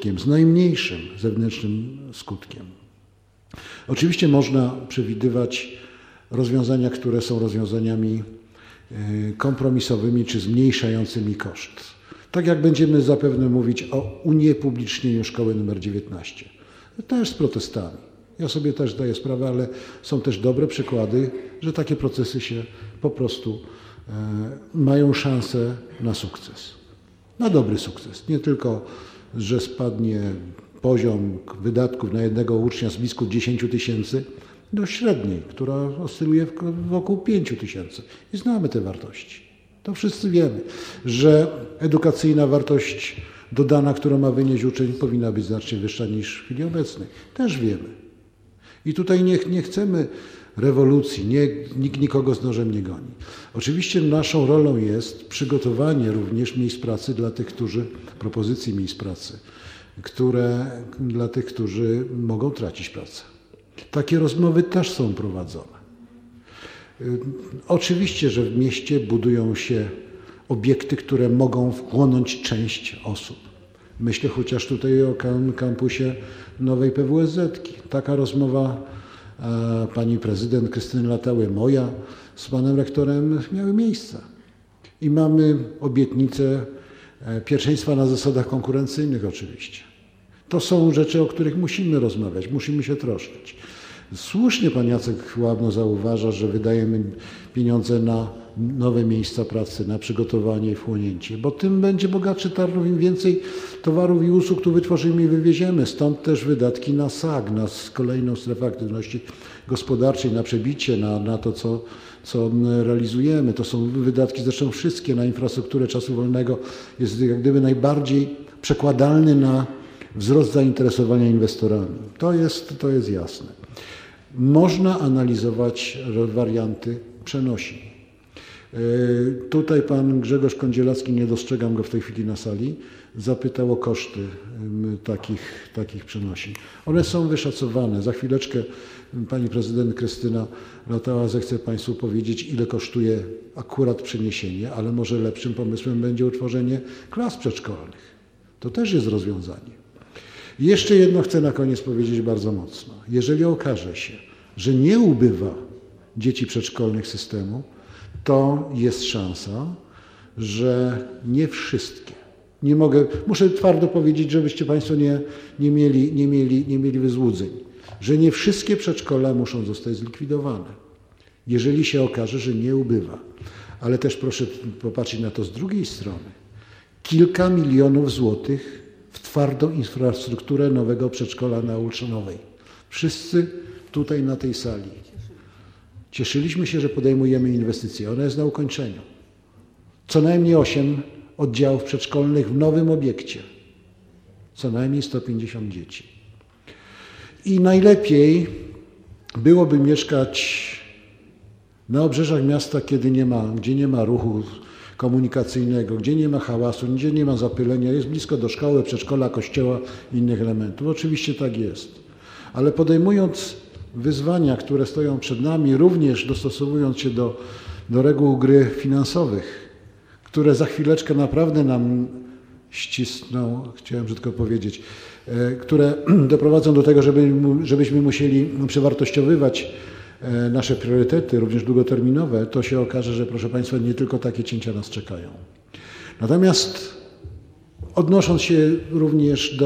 skutkiem. Oczywiście można przewidywać rozwiązania, które są rozwiązaniami kompromisowymi czy zmniejszającymi koszt. Tak jak będziemy zapewne mówić o uniepublicznieniu szkoły nr 19. Też z protestami. Ja sobie też zdaję sprawę, ale są też dobre przykłady, że takie procesy się po prostu mają szansę na sukces. Na dobry sukces. Nie tylko, że spadnie poziom wydatków na jednego ucznia z blisko 10 000 do średniej, która oscyluje wokół 5 000. I znamy te wartości. To wszyscy wiemy, że edukacyjna wartość dodana, którą ma wynieść uczeń, powinna być znacznie wyższa niż w chwili obecnej. Też wiemy. I tutaj nie chcemy rewolucji, nikt nikogo z nożem nie goni. Oczywiście naszą rolą jest przygotowanie również miejsc pracy dla tych, propozycji miejsc pracy, dla tych, którzy mogą tracić pracę. Takie rozmowy też są prowadzone. Oczywiście, że w mieście budują się obiekty, które mogą wchłonąć część osób. Myślę chociaż tutaj o kampusie nowej PWSZ-ki. Taka rozmowa pani prezydent Krystyny Latały, moja z panem rektorem miały miejsce. I mamy obietnicę pierwszeństwa na zasadach konkurencyjnych oczywiście. To są rzeczy, o których musimy rozmawiać, musimy się troszczyć. Słusznie pan Jacek Łabno zauważa, że wydajemy pieniądze na nowe miejsca pracy, na przygotowanie i wchłonięcie, bo tym będzie bogatszy Tarnów, im więcej towarów i usług tu wytworzymy i wywieziemy. Stąd też wydatki na SAG, na kolejną strefę aktywności gospodarczej, na przebicie, na to, co realizujemy. To są wydatki zresztą wszystkie na infrastrukturę czasu wolnego. Jest jak gdyby najbardziej przekładalny na wzrost zainteresowania inwestorami. To jest jasne. Można analizować warianty przenosin. Tutaj pan Grzegorz Kądzielacki, nie dostrzegam go w tej chwili na sali, zapytał o koszty takich przenosin. One są wyszacowane. Za chwileczkę pani prezydent Krystyna Latała zechce państwu powiedzieć, ile kosztuje akurat przeniesienie, ale może lepszym pomysłem będzie utworzenie klas przedszkolnych. To też jest rozwiązanie. I jeszcze jedno chcę na koniec powiedzieć bardzo mocno. Jeżeli okaże się, że nie ubywa dzieci przedszkolnych systemu, to jest szansa, że nie wszystkie. Muszę twardo powiedzieć, żebyście państwo nie mieli wyzłudzeń, że nie wszystkie przedszkola muszą zostać zlikwidowane, jeżeli się okaże, że nie ubywa. Ale też proszę popatrzeć na to z drugiej strony. Kilka milionów złotych w twardą infrastrukturę nowego przedszkola na Uczonowej. Wszyscy tutaj na tej sali cieszyliśmy się, że podejmujemy inwestycje. Ona jest na ukończeniu. Co najmniej 8 oddziałów przedszkolnych w nowym obiekcie. Co najmniej 150 dzieci. I najlepiej byłoby mieszkać na obrzeżach miasta, gdzie nie ma ruchu komunikacyjnego, gdzie nie ma hałasu, gdzie nie ma zapylenia, jest blisko do szkoły, przedszkola, kościoła i innych elementów. Oczywiście tak jest. Ale podejmując wyzwania, które stoją przed nami, również dostosowując się do reguł gry finansowych, które za chwileczkę naprawdę nam ścisną, chciałem brzydko powiedzieć, które doprowadzą do tego, żebyśmy musieli przewartościowywać nasze priorytety, również długoterminowe, to się okaże, że proszę państwa, nie tylko takie cięcia nas czekają. Natomiast odnosząc się również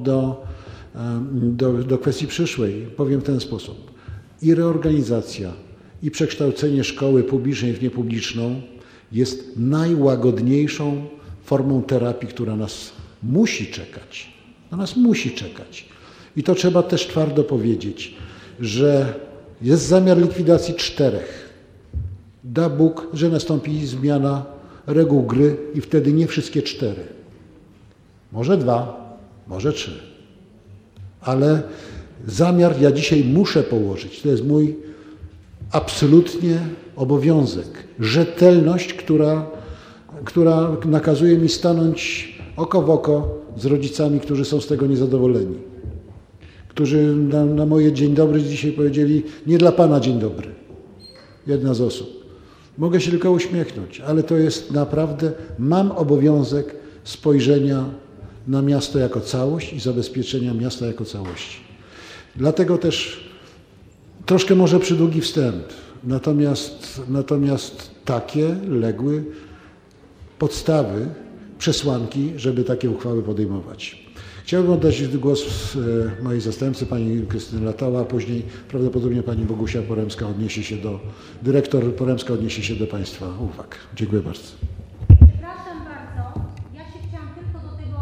do kwestii przyszłej, powiem w ten sposób. I reorganizacja, i przekształcenie szkoły publicznej w niepubliczną jest najłagodniejszą formą terapii, która nas musi czekać. Na nas musi czekać. I to trzeba też twardo powiedzieć, że jest zamiar likwidacji 4. Da Bóg, że nastąpi zmiana reguł gry i wtedy nie wszystkie 4. Może 2, może 3. Ale zamiar ja dzisiaj muszę położyć. To jest mój absolutnie obowiązek. Rzetelność, która nakazuje mi stanąć oko w oko z rodzicami, którzy są z tego niezadowoleni. Którzy na moje dzień dobry dzisiaj powiedzieli, nie dla Pana dzień dobry. Jedna z osób. Mogę się tylko uśmiechnąć, ale to jest naprawdę, mam obowiązek spojrzenia na miasto jako całość i zabezpieczenia miasta jako całości. Dlatego też troszkę może przydługi wstęp, natomiast takie legły podstawy, przesłanki, żeby takie uchwały podejmować. Chciałbym oddać głos mojej zastępcy, pani Krystyny Latała, a później prawdopodobnie pani Bogusia Poremska dyrektor Poremska odniesie się do państwa uwag. Dziękuję bardzo. Przepraszam bardzo, ja się chciałam tylko do tego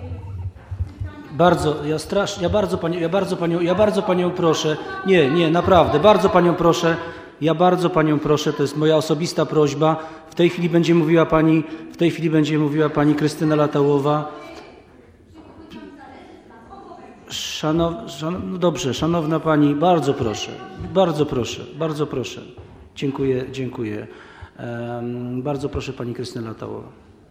pytania... Ja bardzo panią proszę, nie, naprawdę, bardzo panią proszę, to jest moja osobista prośba. W tej chwili będzie mówiła pani Krystyna Latałowa. No dobrze, szanowna pani, bardzo proszę. Dziękuję. Bardzo proszę pani Krystyna Latałowa.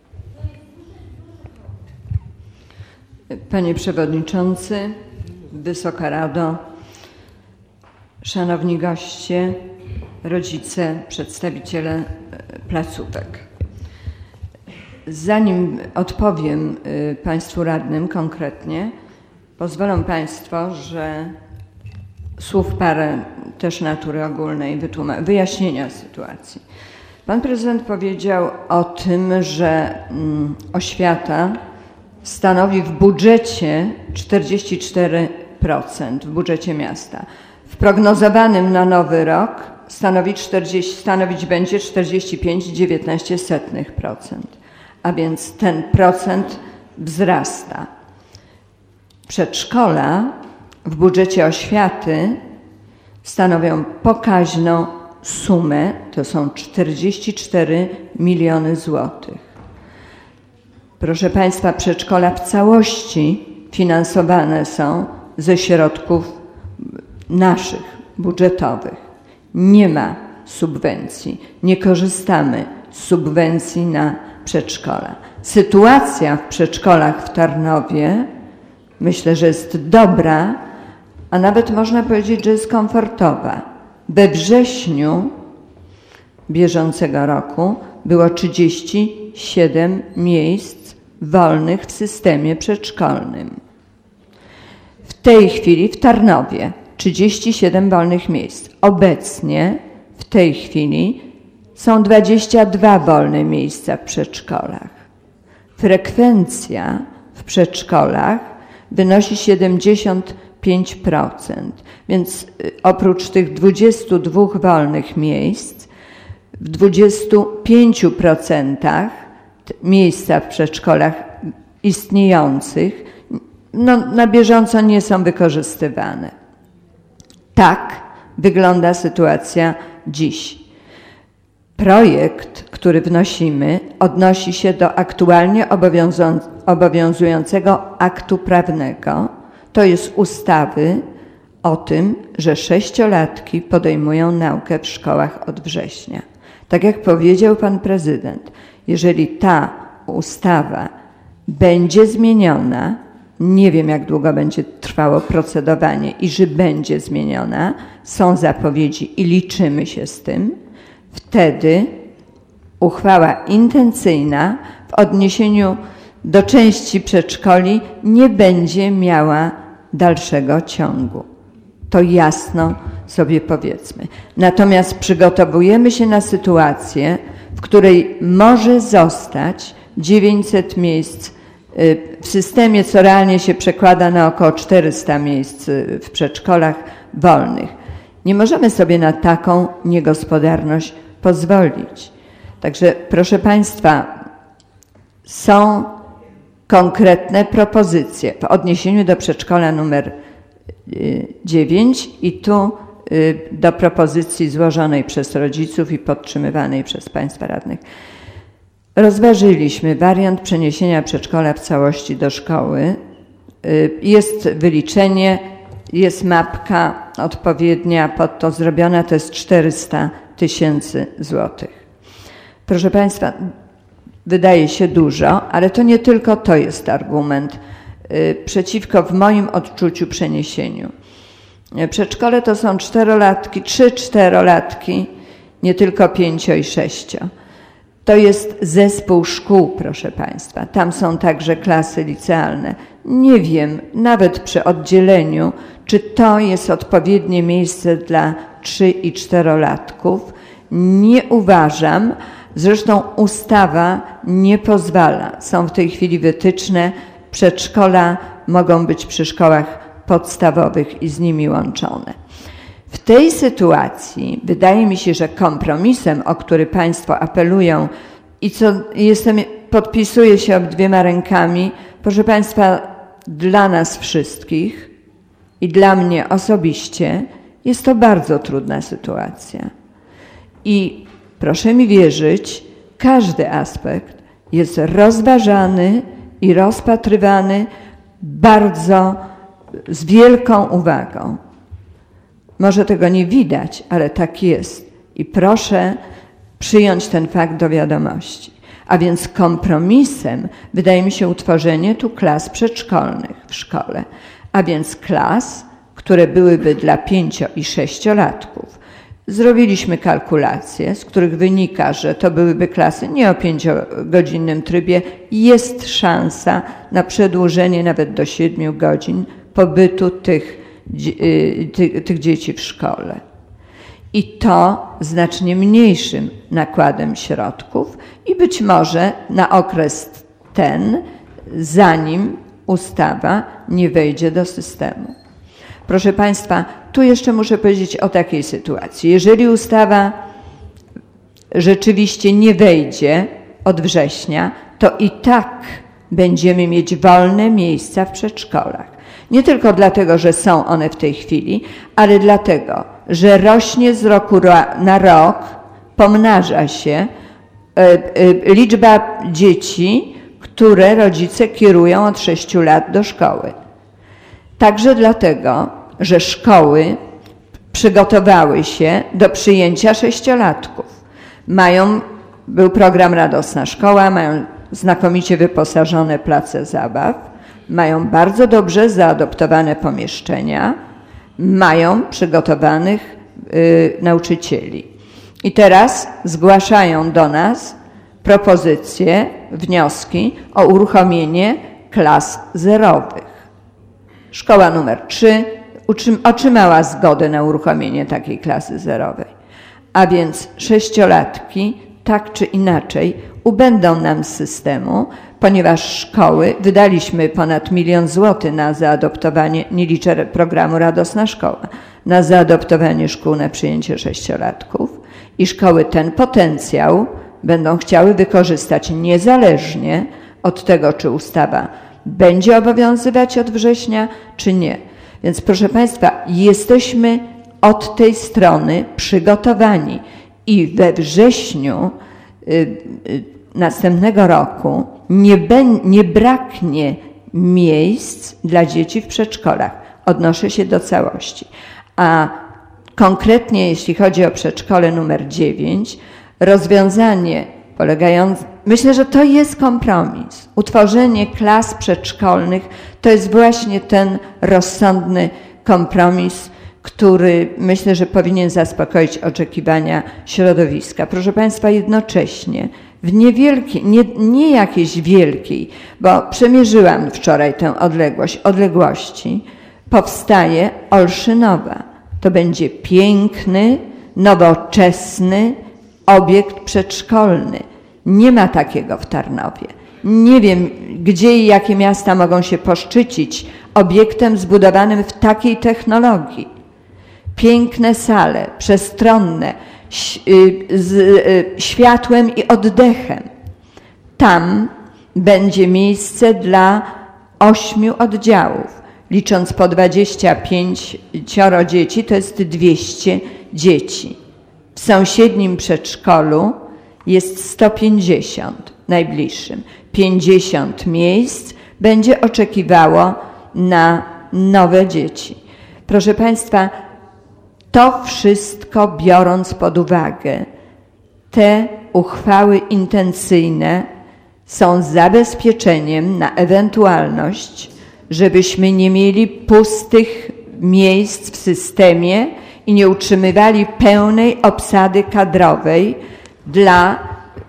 Panie Przewodniczący, Wysoka Rado, Szanowni goście, rodzice, przedstawiciele placówek. Zanim odpowiem Państwu radnym konkretnie, pozwolą Państwo, że słów parę też natury ogólnej wyjaśnienia sytuacji. Pan prezydent powiedział o tym, że oświata stanowi w budżecie 44% w budżecie miasta. W prognozowanym na nowy rok stanowić będzie 45,19%, a więc ten procent wzrasta. Przedszkola w budżecie oświaty stanowią pokaźną sumę, to są 44 miliony złotych. Proszę Państwa, przedszkola w całości finansowane są ze środków naszych, budżetowych. Nie ma subwencji, nie korzystamy z subwencji na przedszkola. Sytuacja w przedszkolach w Tarnowie myślę, że jest dobra, a nawet można powiedzieć, że jest komfortowa. We wrześniu bieżącego roku było 37 miejsc wolnych w systemie przedszkolnym. W tej chwili w Tarnowie 37 wolnych miejsc. Obecnie w tej chwili są 22 wolne miejsca w przedszkolach. Frekwencja w przedszkolach wynosi 75%, więc oprócz tych 22 wolnych miejsc, w 25% miejsca w przedszkolach istniejących na bieżąco nie są wykorzystywane. Tak wygląda sytuacja dziś. Projekt, który wnosimy, odnosi się do aktualnie obowiązującego aktu prawnego, to jest ustawy o tym, że 6-latki podejmują naukę w szkołach od września. Tak jak powiedział pan prezydent, jeżeli ta ustawa będzie zmieniona, nie wiem jak długo będzie trwało procedowanie i że będzie zmieniona, są zapowiedzi i liczymy się z tym, wtedy uchwała intencyjna w odniesieniu do części przedszkoli nie będzie miała dalszego ciągu. To jasno sobie powiedzmy. Natomiast przygotowujemy się na sytuację, w której może zostać 900 miejsc w systemie, co realnie się przekłada na około 400 miejsc w przedszkolach wolnych. Nie możemy sobie na taką niegospodarność pozwolić. Także proszę Państwa, są konkretne propozycje w odniesieniu do przedszkola numer 9 i tu do propozycji złożonej przez rodziców i podtrzymywanej przez Państwa radnych. Rozważyliśmy wariant przeniesienia przedszkola w całości do szkoły. Jest wyliczenie, jest mapka odpowiednia pod to zrobiona, to jest 400 000 złotych. Proszę Państwa, wydaje się dużo, ale to nie tylko to jest argument przeciwko w moim odczuciu przeniesieniu. Przedszkole to są 4-latki, 3-4-latki, nie tylko 5 i 6. To jest zespół szkół, proszę Państwa. Tam są także klasy licealne. Nie wiem, nawet przy oddzieleniu, czy to jest odpowiednie miejsce dla 3 i 4-latków. Nie uważam. Zresztą ustawa nie pozwala. Są w tej chwili wytyczne. Przedszkola mogą być przy szkołach podstawowych i z nimi łączone. W tej sytuacji wydaje mi się, że kompromisem, o który Państwo apelują i co podpisuję się obydwiema rękami, proszę Państwa, dla nas wszystkich i dla mnie osobiście jest to bardzo trudna sytuacja. I proszę mi wierzyć, każdy aspekt jest rozważany i rozpatrywany bardzo z wielką uwagą. Może tego nie widać, ale tak jest. I proszę przyjąć ten fakt do wiadomości. A więc kompromisem wydaje mi się utworzenie tu klas przedszkolnych w szkole. A więc klas, które byłyby dla 5 i 6-latków. Zrobiliśmy kalkulacje, z których wynika, że to byłyby klasy nie o 5-godzinnym trybie. Jest szansa na przedłużenie nawet do 7 godzin pobytu tych dzieci w szkole. I to znacznie mniejszym nakładem środków i być może na okres ten, zanim ustawa nie wejdzie do systemu. Proszę Państwa, tu jeszcze muszę powiedzieć o takiej sytuacji. Jeżeli ustawa rzeczywiście nie wejdzie od września, to i tak będziemy mieć wolne miejsca w przedszkolach. Nie tylko dlatego, że są one w tej chwili, ale dlatego, że rośnie z roku na rok, pomnaża się liczba dzieci, które rodzice kierują od 6 lat do szkoły. Także dlatego, że szkoły przygotowały się do przyjęcia 6-latków. Był program Radosna Szkoła, mają znakomicie wyposażone place zabaw, mają bardzo dobrze zaadoptowane pomieszczenia, mają przygotowanych nauczycieli. I teraz zgłaszają do nas propozycje, wnioski o uruchomienie klas zerowych. Szkoła numer 3 otrzymała zgodę na uruchomienie takiej klasy zerowej. A więc 6-latki tak czy inaczej ubędą nam z systemu, ponieważ szkoły, wydaliśmy ponad 1 000 000 złotych na zaadoptowanie, nie liczę programu Radosna Szkoła, na zaadoptowanie szkół na przyjęcie 6-latków i szkoły ten potencjał będą chciały wykorzystać niezależnie od tego, czy ustawa będzie obowiązywać od września, czy nie. Więc proszę Państwa, jesteśmy od tej strony przygotowani i we wrześniu następnego roku nie braknie miejsc dla dzieci w przedszkolach. Odnoszę się do całości. A konkretnie jeśli chodzi o przedszkole numer 9, rozwiązanie polegające, myślę, że to jest kompromis. Utworzenie klas przedszkolnych to jest właśnie ten rozsądny kompromis, który myślę, że powinien zaspokoić oczekiwania środowiska. Proszę Państwa, jednocześnie w niewielkiej, nie jakiejś wielkiej, bo przemierzyłam wczoraj tę odległości, powstaje Olszynowa. To będzie piękny, nowoczesny obiekt przedszkolny. Nie ma takiego w Tarnowie. Nie wiem, gdzie i jakie miasta mogą się poszczycić obiektem zbudowanym w takiej technologii. Piękne sale, przestronne, światłem i oddechem. Tam będzie miejsce dla 8 oddziałów. Licząc po 25 dzieci, to jest 200 dzieci. W sąsiednim przedszkolu jest 150 najbliższym. 50 miejsc będzie oczekiwało na nowe dzieci. Proszę Państwa, to wszystko biorąc pod uwagę, te uchwały intencyjne są zabezpieczeniem na ewentualność, żebyśmy nie mieli pustych miejsc w systemie i nie utrzymywali pełnej obsady kadrowej dla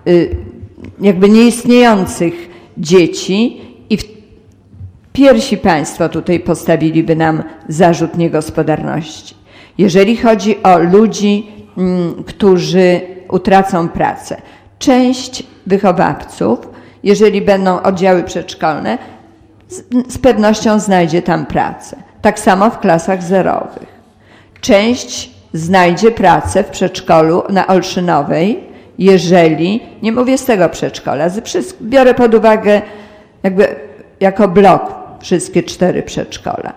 jakby nieistniejących dzieci i pierwsi Państwo tutaj postawiliby nam zarzut niegospodarności. Jeżeli chodzi o ludzi, którzy utracą pracę, część wychowawców, jeżeli będą oddziały przedszkolne, z pewnością znajdzie tam pracę. Tak samo w klasach zerowych. Część znajdzie pracę w przedszkolu na Olszynowej, jeżeli, nie mówię z tego przedszkola, biorę pod uwagę jakby jako blok wszystkie 4 przedszkola.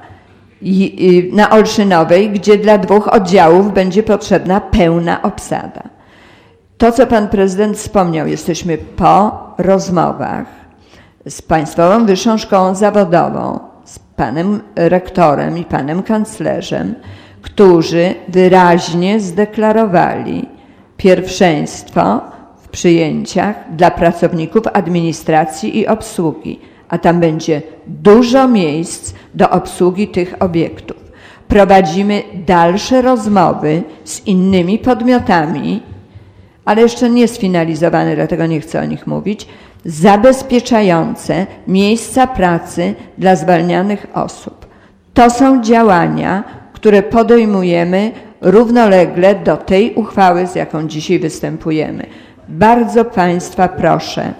Na Olszynowej, gdzie dla 2 oddziałów będzie potrzebna pełna obsada. To, co pan prezydent wspomniał, jesteśmy po rozmowach z Państwową Wyższą Szkołą Zawodową, z panem rektorem i panem kanclerzem, którzy wyraźnie zdeklarowali pierwszeństwo w przyjęciach dla pracowników administracji i obsługi, a tam będzie dużo miejsc do obsługi tych obiektów. Prowadzimy dalsze rozmowy z innymi podmiotami, ale jeszcze nie sfinalizowane, dlatego nie chcę o nich mówić, zabezpieczające miejsca pracy dla zwalnianych osób. To są działania, które podejmujemy równolegle do tej uchwały, z jaką dzisiaj występujemy. Bardzo Państwa proszę,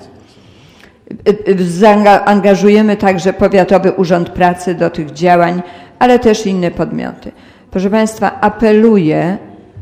zaangażujemy także Powiatowy Urząd Pracy do tych działań, ale też inne podmioty. Proszę Państwa, apeluję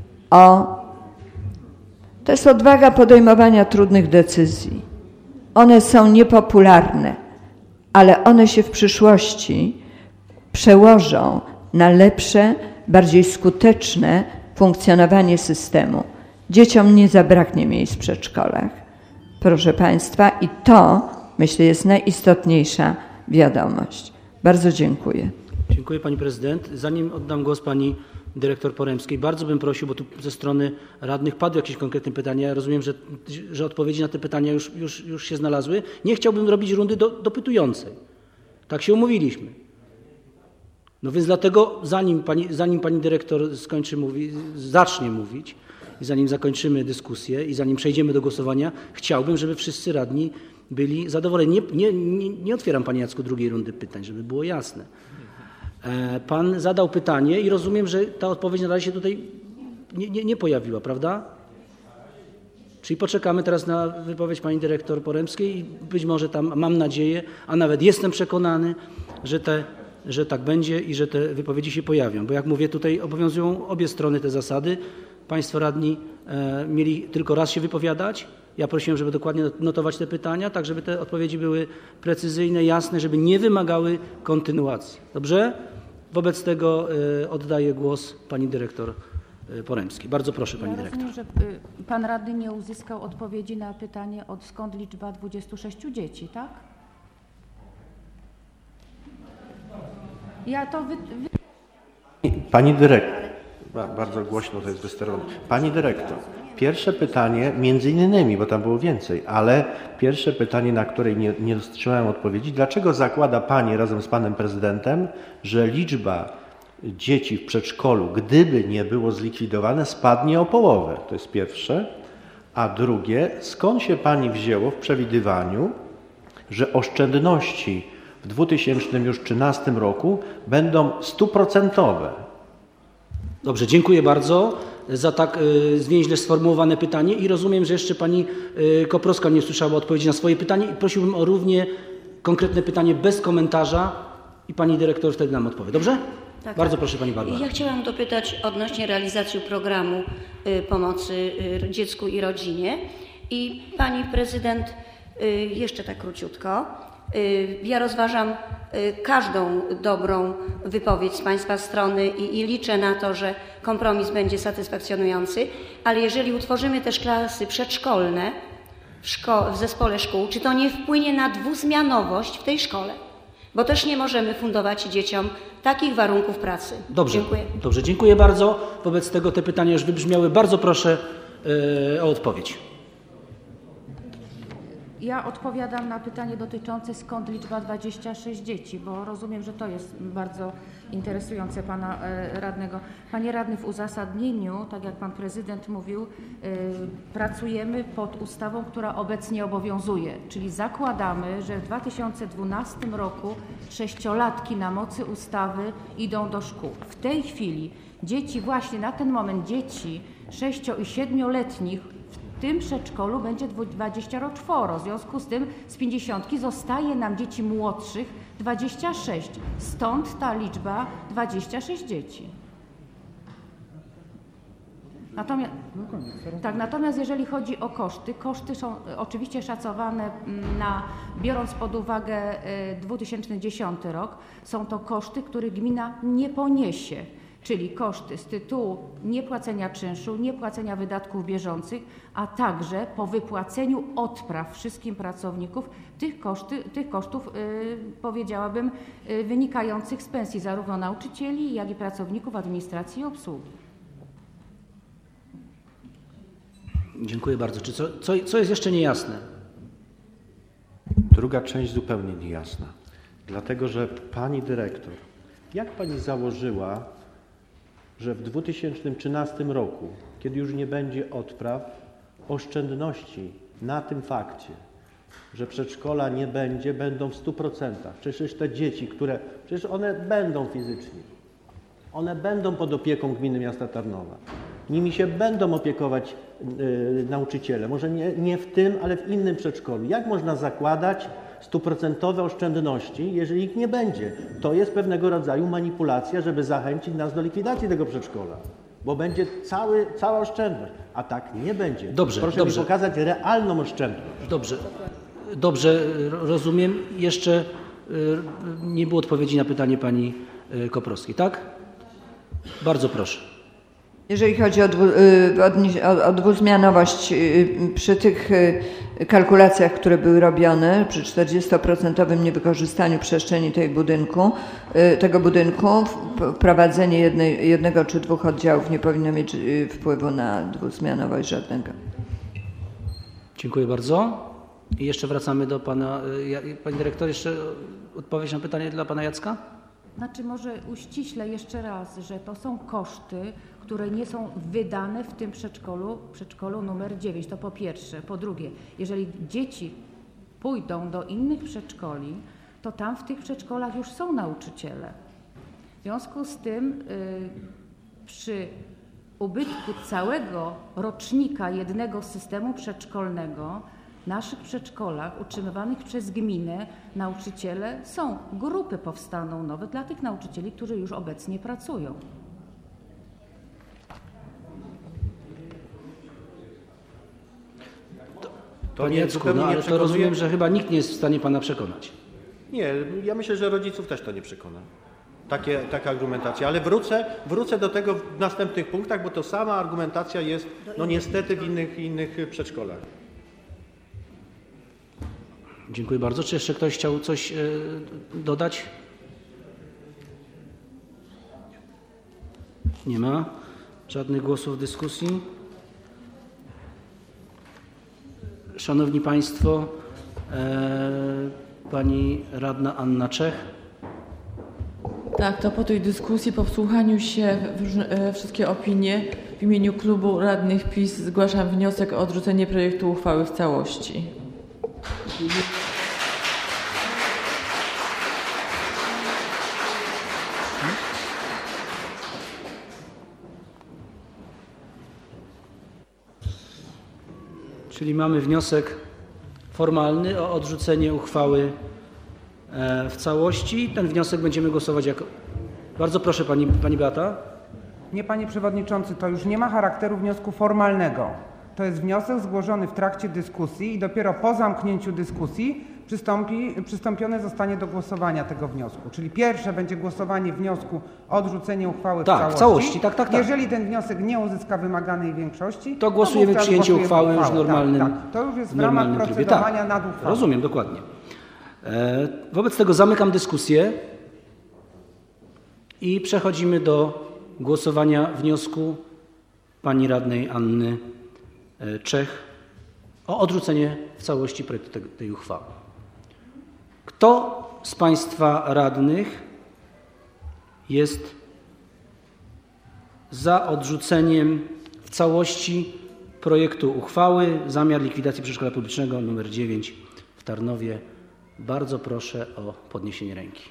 to jest odwaga podejmowania trudnych decyzji. One są niepopularne, ale one się w przyszłości przełożą na lepsze, bardziej skuteczne funkcjonowanie systemu. Dzieciom nie zabraknie miejsc w przedszkolach. Proszę Państwa, i to, myślę, jest najistotniejsza wiadomość. Bardzo dziękuję. Dziękuję Pani Prezydent. Zanim oddam głos Pani Dyrektor Poremskiej, bardzo bym prosił, bo tu ze strony radnych padły jakieś konkretne pytania. Ja rozumiem, że odpowiedzi na te pytania już się znalazły. Nie chciałbym robić rundy dopytującej. Tak się umówiliśmy. No więc dlatego, zanim Pani Dyrektor zacznie mówić i zanim zakończymy dyskusję i zanim przejdziemy do głosowania, chciałbym, żeby wszyscy radni byli zadowoleni. Nie otwieram Panie Jacku drugiej rundy pytań, żeby było jasne. Pan zadał pytanie i rozumiem, że ta odpowiedź na razie się tutaj nie pojawiła, prawda? Czyli poczekamy teraz na wypowiedź Pani Dyrektor Poremskiej i być może tam, mam nadzieję, a nawet jestem przekonany, że tak będzie i że te wypowiedzi się pojawią. Bo jak mówię, tutaj obowiązują obie strony te zasady. Państwo radni mieli tylko raz się wypowiadać. Ja prosiłem, żeby dokładnie notować te pytania, tak żeby te odpowiedzi były precyzyjne, jasne, żeby nie wymagały kontynuacji. Dobrze? Wobec tego oddaję głos Pani Dyrektor Poremskiej. Bardzo proszę Pani Dyrektor. Rozumiem, że Pan Radny nie uzyskał odpowiedzi na pytanie, skąd liczba 26 dzieci, tak? Ja to Pani Dyrektor, bardzo głośno to jest wysterowane. Pani Dyrektor, pierwsze pytanie, między innymi, bo tam było więcej, ale pierwsze pytanie, na które nie otrzymałem odpowiedzi, dlaczego zakłada Pani razem z Panem Prezydentem, że liczba dzieci w przedszkolu, gdyby nie było zlikwidowane, spadnie o połowę? To jest pierwsze. A drugie, skąd się Pani wzięło w przewidywaniu, że oszczędności w 2013 roku będą 100%? Dobrze, dziękuję bardzo za tak zwięźle sformułowane pytanie i rozumiem, że jeszcze Pani Koprowska nie usłyszała odpowiedzi na swoje pytanie i prosiłbym o równie konkretne pytanie bez komentarza i Pani Dyrektor wtedy nam odpowie. Dobrze? Tak, Bardzo tak. proszę Pani Barbara. Ja chciałam dopytać odnośnie realizacji programu pomocy dziecku i rodzinie. I Pani Prezydent, jeszcze tak króciutko, ja rozważam każdą dobrą wypowiedź z Państwa strony i liczę na to, że kompromis będzie satysfakcjonujący, ale jeżeli utworzymy też klasy przedszkolne w zespole szkół, czy to nie wpłynie na dwuzmianowość w tej szkole? Bo też nie możemy fundować dzieciom takich warunków pracy. Dobrze, Dziękuję. dobrze, dziękuję bardzo. Wobec tego te pytania już wybrzmiały. Bardzo proszę o odpowiedź. Ja odpowiadam na pytanie dotyczące skąd liczba 26 dzieci, bo rozumiem, że to jest bardzo interesujące pana radnego. Panie radny, w uzasadnieniu, tak jak pan prezydent mówił, pracujemy pod ustawą, która obecnie obowiązuje, czyli zakładamy, że w 2012 roku 6-latki na mocy ustawy idą do szkół. W tej chwili dzieci, właśnie na ten moment dzieci 6- i 7-letnich w tym przedszkolu będzie 24. W związku z tym z 50 zostaje nam dzieci młodszych 26. Stąd ta liczba 26 dzieci. Natomiast jeżeli chodzi o koszty, koszty są oczywiście szacowane biorąc pod uwagę 2010 rok. Są to koszty, których gmina nie poniesie. Czyli koszty z tytułu niepłacenia czynszu, niepłacenia wydatków bieżących, a także po wypłaceniu odpraw wszystkim pracowników tych kosztów powiedziałabym wynikających z pensji zarówno nauczycieli, jak i pracowników administracji i obsługi. Dziękuję bardzo. Czy co jest jeszcze niejasne? Druga część zupełnie niejasna. Dlatego, że pani dyrektor, jak pani założyła, że w 2013 roku, kiedy już nie będzie odpraw, oszczędności na tym fakcie, że przedszkola nie będzie, będą w 100%. Przecież te dzieci, przecież one będą fizycznie, one będą pod opieką Gminy Miasta Tarnowa. Nimi się będą opiekować nauczyciele, może nie w tym, ale w innym przedszkolu. Jak można zakładać 100% oszczędności, jeżeli ich nie będzie? To jest pewnego rodzaju manipulacja, żeby zachęcić nas do likwidacji tego przedszkola, bo będzie cała oszczędność, a tak nie będzie. Proszę mi pokazać realną oszczędność. Dobrze, rozumiem. Jeszcze nie było odpowiedzi na pytanie pani Koprowskiej, tak? Bardzo proszę. Jeżeli chodzi o dwuzmianowość, przy tych kalkulacjach, które były robione, przy 40% niewykorzystaniu przestrzeni tego budynku, wprowadzenie jednego czy dwóch oddziałów nie powinno mieć wpływu na dwuzmianowość żadnego. Dziękuję bardzo. I jeszcze wracamy do pana. Pani dyrektor, jeszcze odpowiedź na pytanie dla pana Jacka? Znaczy może uściślę jeszcze raz, że to są koszty, które nie są wydane w tym przedszkolu numer 9. To po pierwsze. Po drugie, jeżeli dzieci pójdą do innych przedszkoli, to tam w tych przedszkolach już są nauczyciele. W związku z tym przy ubytku całego rocznika jednego systemu przedszkolnego w naszych przedszkolach utrzymywanych przez gminę nauczyciele są. Grupy powstaną nowe dla tych nauczycieli, którzy już obecnie pracują. Panie Jacku, ale to rozumiem, że chyba nikt nie jest w stanie pana przekonać. Nie, ja myślę, że rodziców też to nie przekona. Taka argumentacja, ale wrócę do tego w następnych punktach, bo to sama argumentacja jest niestety w innych przedszkolach. Dziękuję bardzo. Czy jeszcze ktoś chciał coś dodać? Nie ma żadnych głosów w dyskusji. Szanowni Państwo, pani radna Anna Czech. Tak, to po tej dyskusji, po wsłuchaniu się w wszystkie opinie, w imieniu klubu radnych PiS zgłaszam wniosek o odrzucenie projektu uchwały w całości. Czyli mamy wniosek formalny o odrzucenie uchwały w całości. Ten wniosek będziemy głosować Bardzo proszę, pani Beata. Nie, panie przewodniczący, to już nie ma charakteru wniosku formalnego. To jest wniosek zgłoszony w trakcie dyskusji i dopiero po zamknięciu dyskusji przystąpione zostanie do głosowania tego wniosku. Czyli pierwsze będzie głosowanie wniosku o odrzucenie uchwały w całości. Tak. Jeżeli ten wniosek nie uzyska wymaganej większości, to głosujemy przyjęcie uchwały już w normalnym Tak. To już jest w ramach procedowania nad uchwałą. Rozumiem, dokładnie. Wobec tego zamykam dyskusję i przechodzimy do głosowania wniosku pani radnej Anny Czech o odrzucenie w całości projektu tej uchwały. Kto z państwa radnych jest za odrzuceniem w całości projektu uchwały zamiar likwidacji przedszkola publicznego nr 9 w Tarnowie? Bardzo proszę o podniesienie ręki.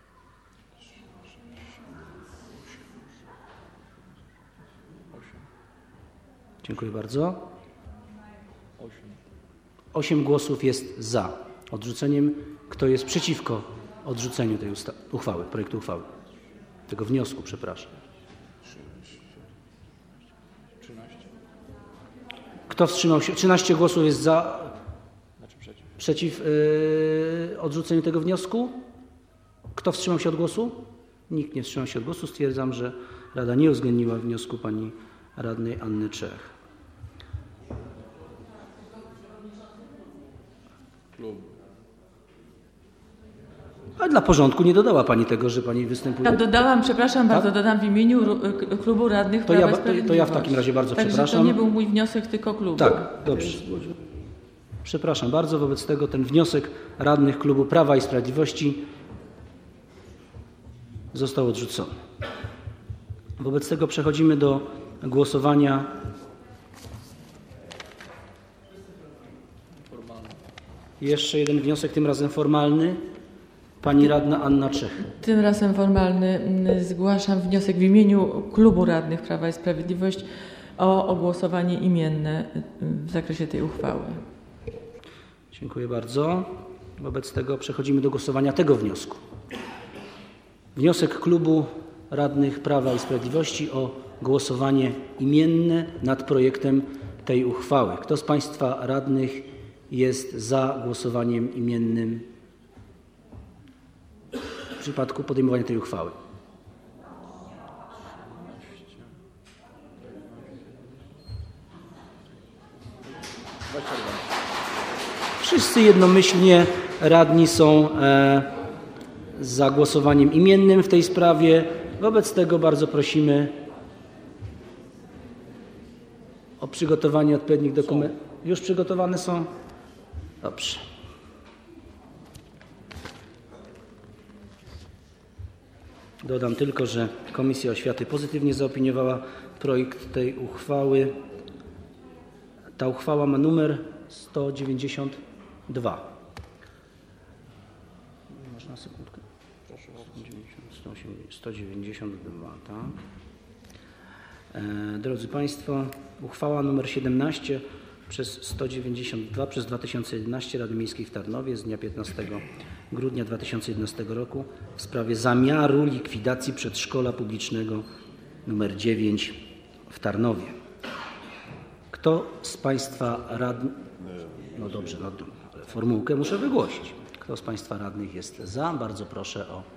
Dziękuję bardzo. 8 głosów jest za odrzuceniem. Kto jest przeciwko odrzuceniu tej uchwały, projektu uchwały? Tego wniosku, przepraszam. Kto wstrzymał się? 13 głosów jest za. Przeciw odrzuceniu tego wniosku? Kto wstrzymał się od głosu? Nikt nie wstrzymał się od głosu. Stwierdzam, że Rada nie uwzględniła wniosku pani radnej Anny Czech. A dla porządku nie dodała pani tego, że pani występuje. Ja dodałam, przepraszam bardzo, dodam w imieniu klubu radnych Prawa i Sprawiedliwości. To ja w takim razie bardzo przepraszam. To nie był mój wniosek, tylko klubu. Tak, dobrze. Przepraszam bardzo, wobec tego ten wniosek radnych klubu Prawa i Sprawiedliwości został odrzucony. Wobec tego przechodzimy do głosowania. Jeszcze jeden wniosek, tym razem formalny. Pani radna Anna Czech. Tym razem formalny. Zgłaszam wniosek w imieniu klubu radnych Prawa i Sprawiedliwość o głosowanie imienne w zakresie tej uchwały. Dziękuję bardzo. Wobec tego przechodzimy do głosowania tego wniosku. Wniosek klubu radnych Prawa i Sprawiedliwości o głosowanie imienne nad projektem tej uchwały. Kto z państwa radnych jest za głosowaniem imiennym w przypadku podejmowania tej uchwały? Wszyscy jednomyślnie radni są za głosowaniem imiennym w tej sprawie. Wobec tego bardzo prosimy o przygotowanie odpowiednich dokumentów. Już przygotowane są? Dobrze. Dodam tylko, że Komisja Oświaty pozytywnie zaopiniowała projekt tej uchwały. Ta uchwała ma numer 192. Można sekundkę? Proszę. 192, tak. Drodzy Państwo, uchwała numer 17 przez 192 przez 2011 Rady Miejskiej w Tarnowie z dnia 15 grudnia 2011 roku w sprawie zamiaru likwidacji przedszkola publicznego nr 9 w Tarnowie. Kto z Państwa radnych... No dobrze, formułkę muszę wygłosić. Kto z Państwa radnych jest za? Bardzo proszę o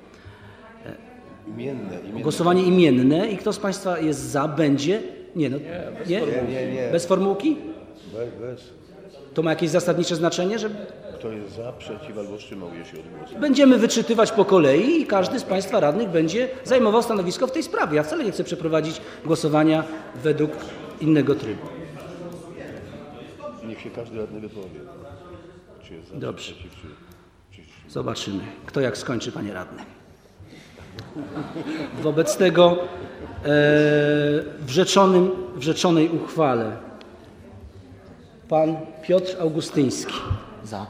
głosowanie imienne. I kto z Państwa jest za? Będzie? Nie. Bez formułki? Bez. To ma jakieś zasadnicze znaczenie, że... Kto jest za, przeciw albo wstrzymał się od głosu? Będziemy wyczytywać po kolei i każdy z Państwa radnych będzie zajmował stanowisko w tej sprawie. Ja wcale nie chcę przeprowadzić głosowania według innego trybu. Niech się każdy radny wypowie. Czy jest za, dobrze. Przeciw, czy... Zobaczymy, kto jak skończy, panie radny. Wobec tego w rzeczonej uchwale pan Piotr Augustyński. Za.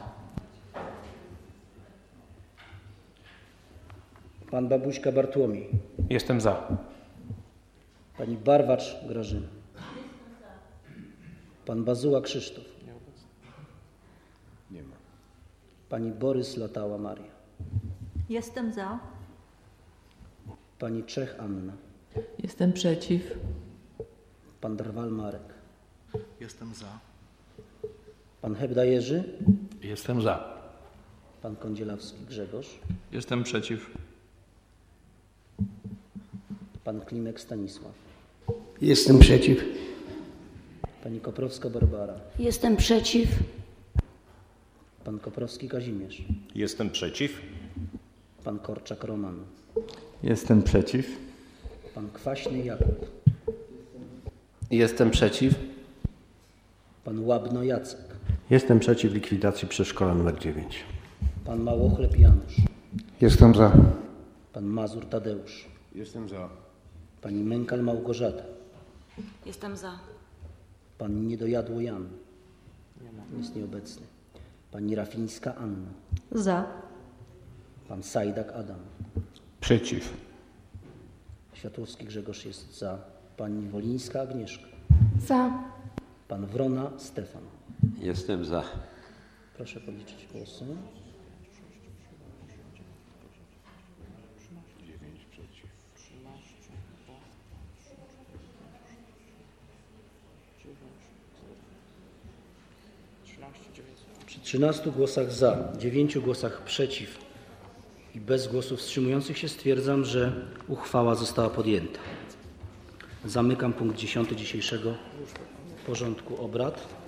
Pan Babuśka Bartłomiej. Jestem za. Pani Barwacz Grażyna. Pan Bazuła Krzysztof. Nie ma. Pani Borys Latała Maria. Jestem za. Pani Czech Anna. Jestem przeciw. Pan Drwal Marek. Jestem za. Pan Hebda Jerzy. Jestem za. Pan Kądzielawski Grzegorz. Jestem przeciw. Pan Klimek Stanisław. Jestem przeciw. Pani Koprowska Barbara. Jestem przeciw. Pan Koprowski Kazimierz. Jestem przeciw. Pan Korczak Roman. Jestem przeciw. Pan Kwaśny Jakub. Jestem przeciw. Pan Łabno Jacek. Jestem przeciw likwidacji przedszkola nr 9. Pan Małochleb Janusz. Jestem za. Pan Mazur Tadeusz. Jestem za. Pani Mękal Małgorzata. Jestem za. Pan Niedojadło Jan. Jest nieobecny. Pani Rafińska Anna. Za. Pan Sajdak Adam. Przeciw. Światłowski Grzegorz jest za. Pani Wolińska Agnieszka. Za. Pan Wrona Stefan. Jestem za. Proszę policzyć głosy. 13 głosach za, 9 głosach przeciw i bez głosów wstrzymujących się stwierdzam, że uchwała została podjęta. Zamykam punkt 10 dzisiejszego porządku obrad.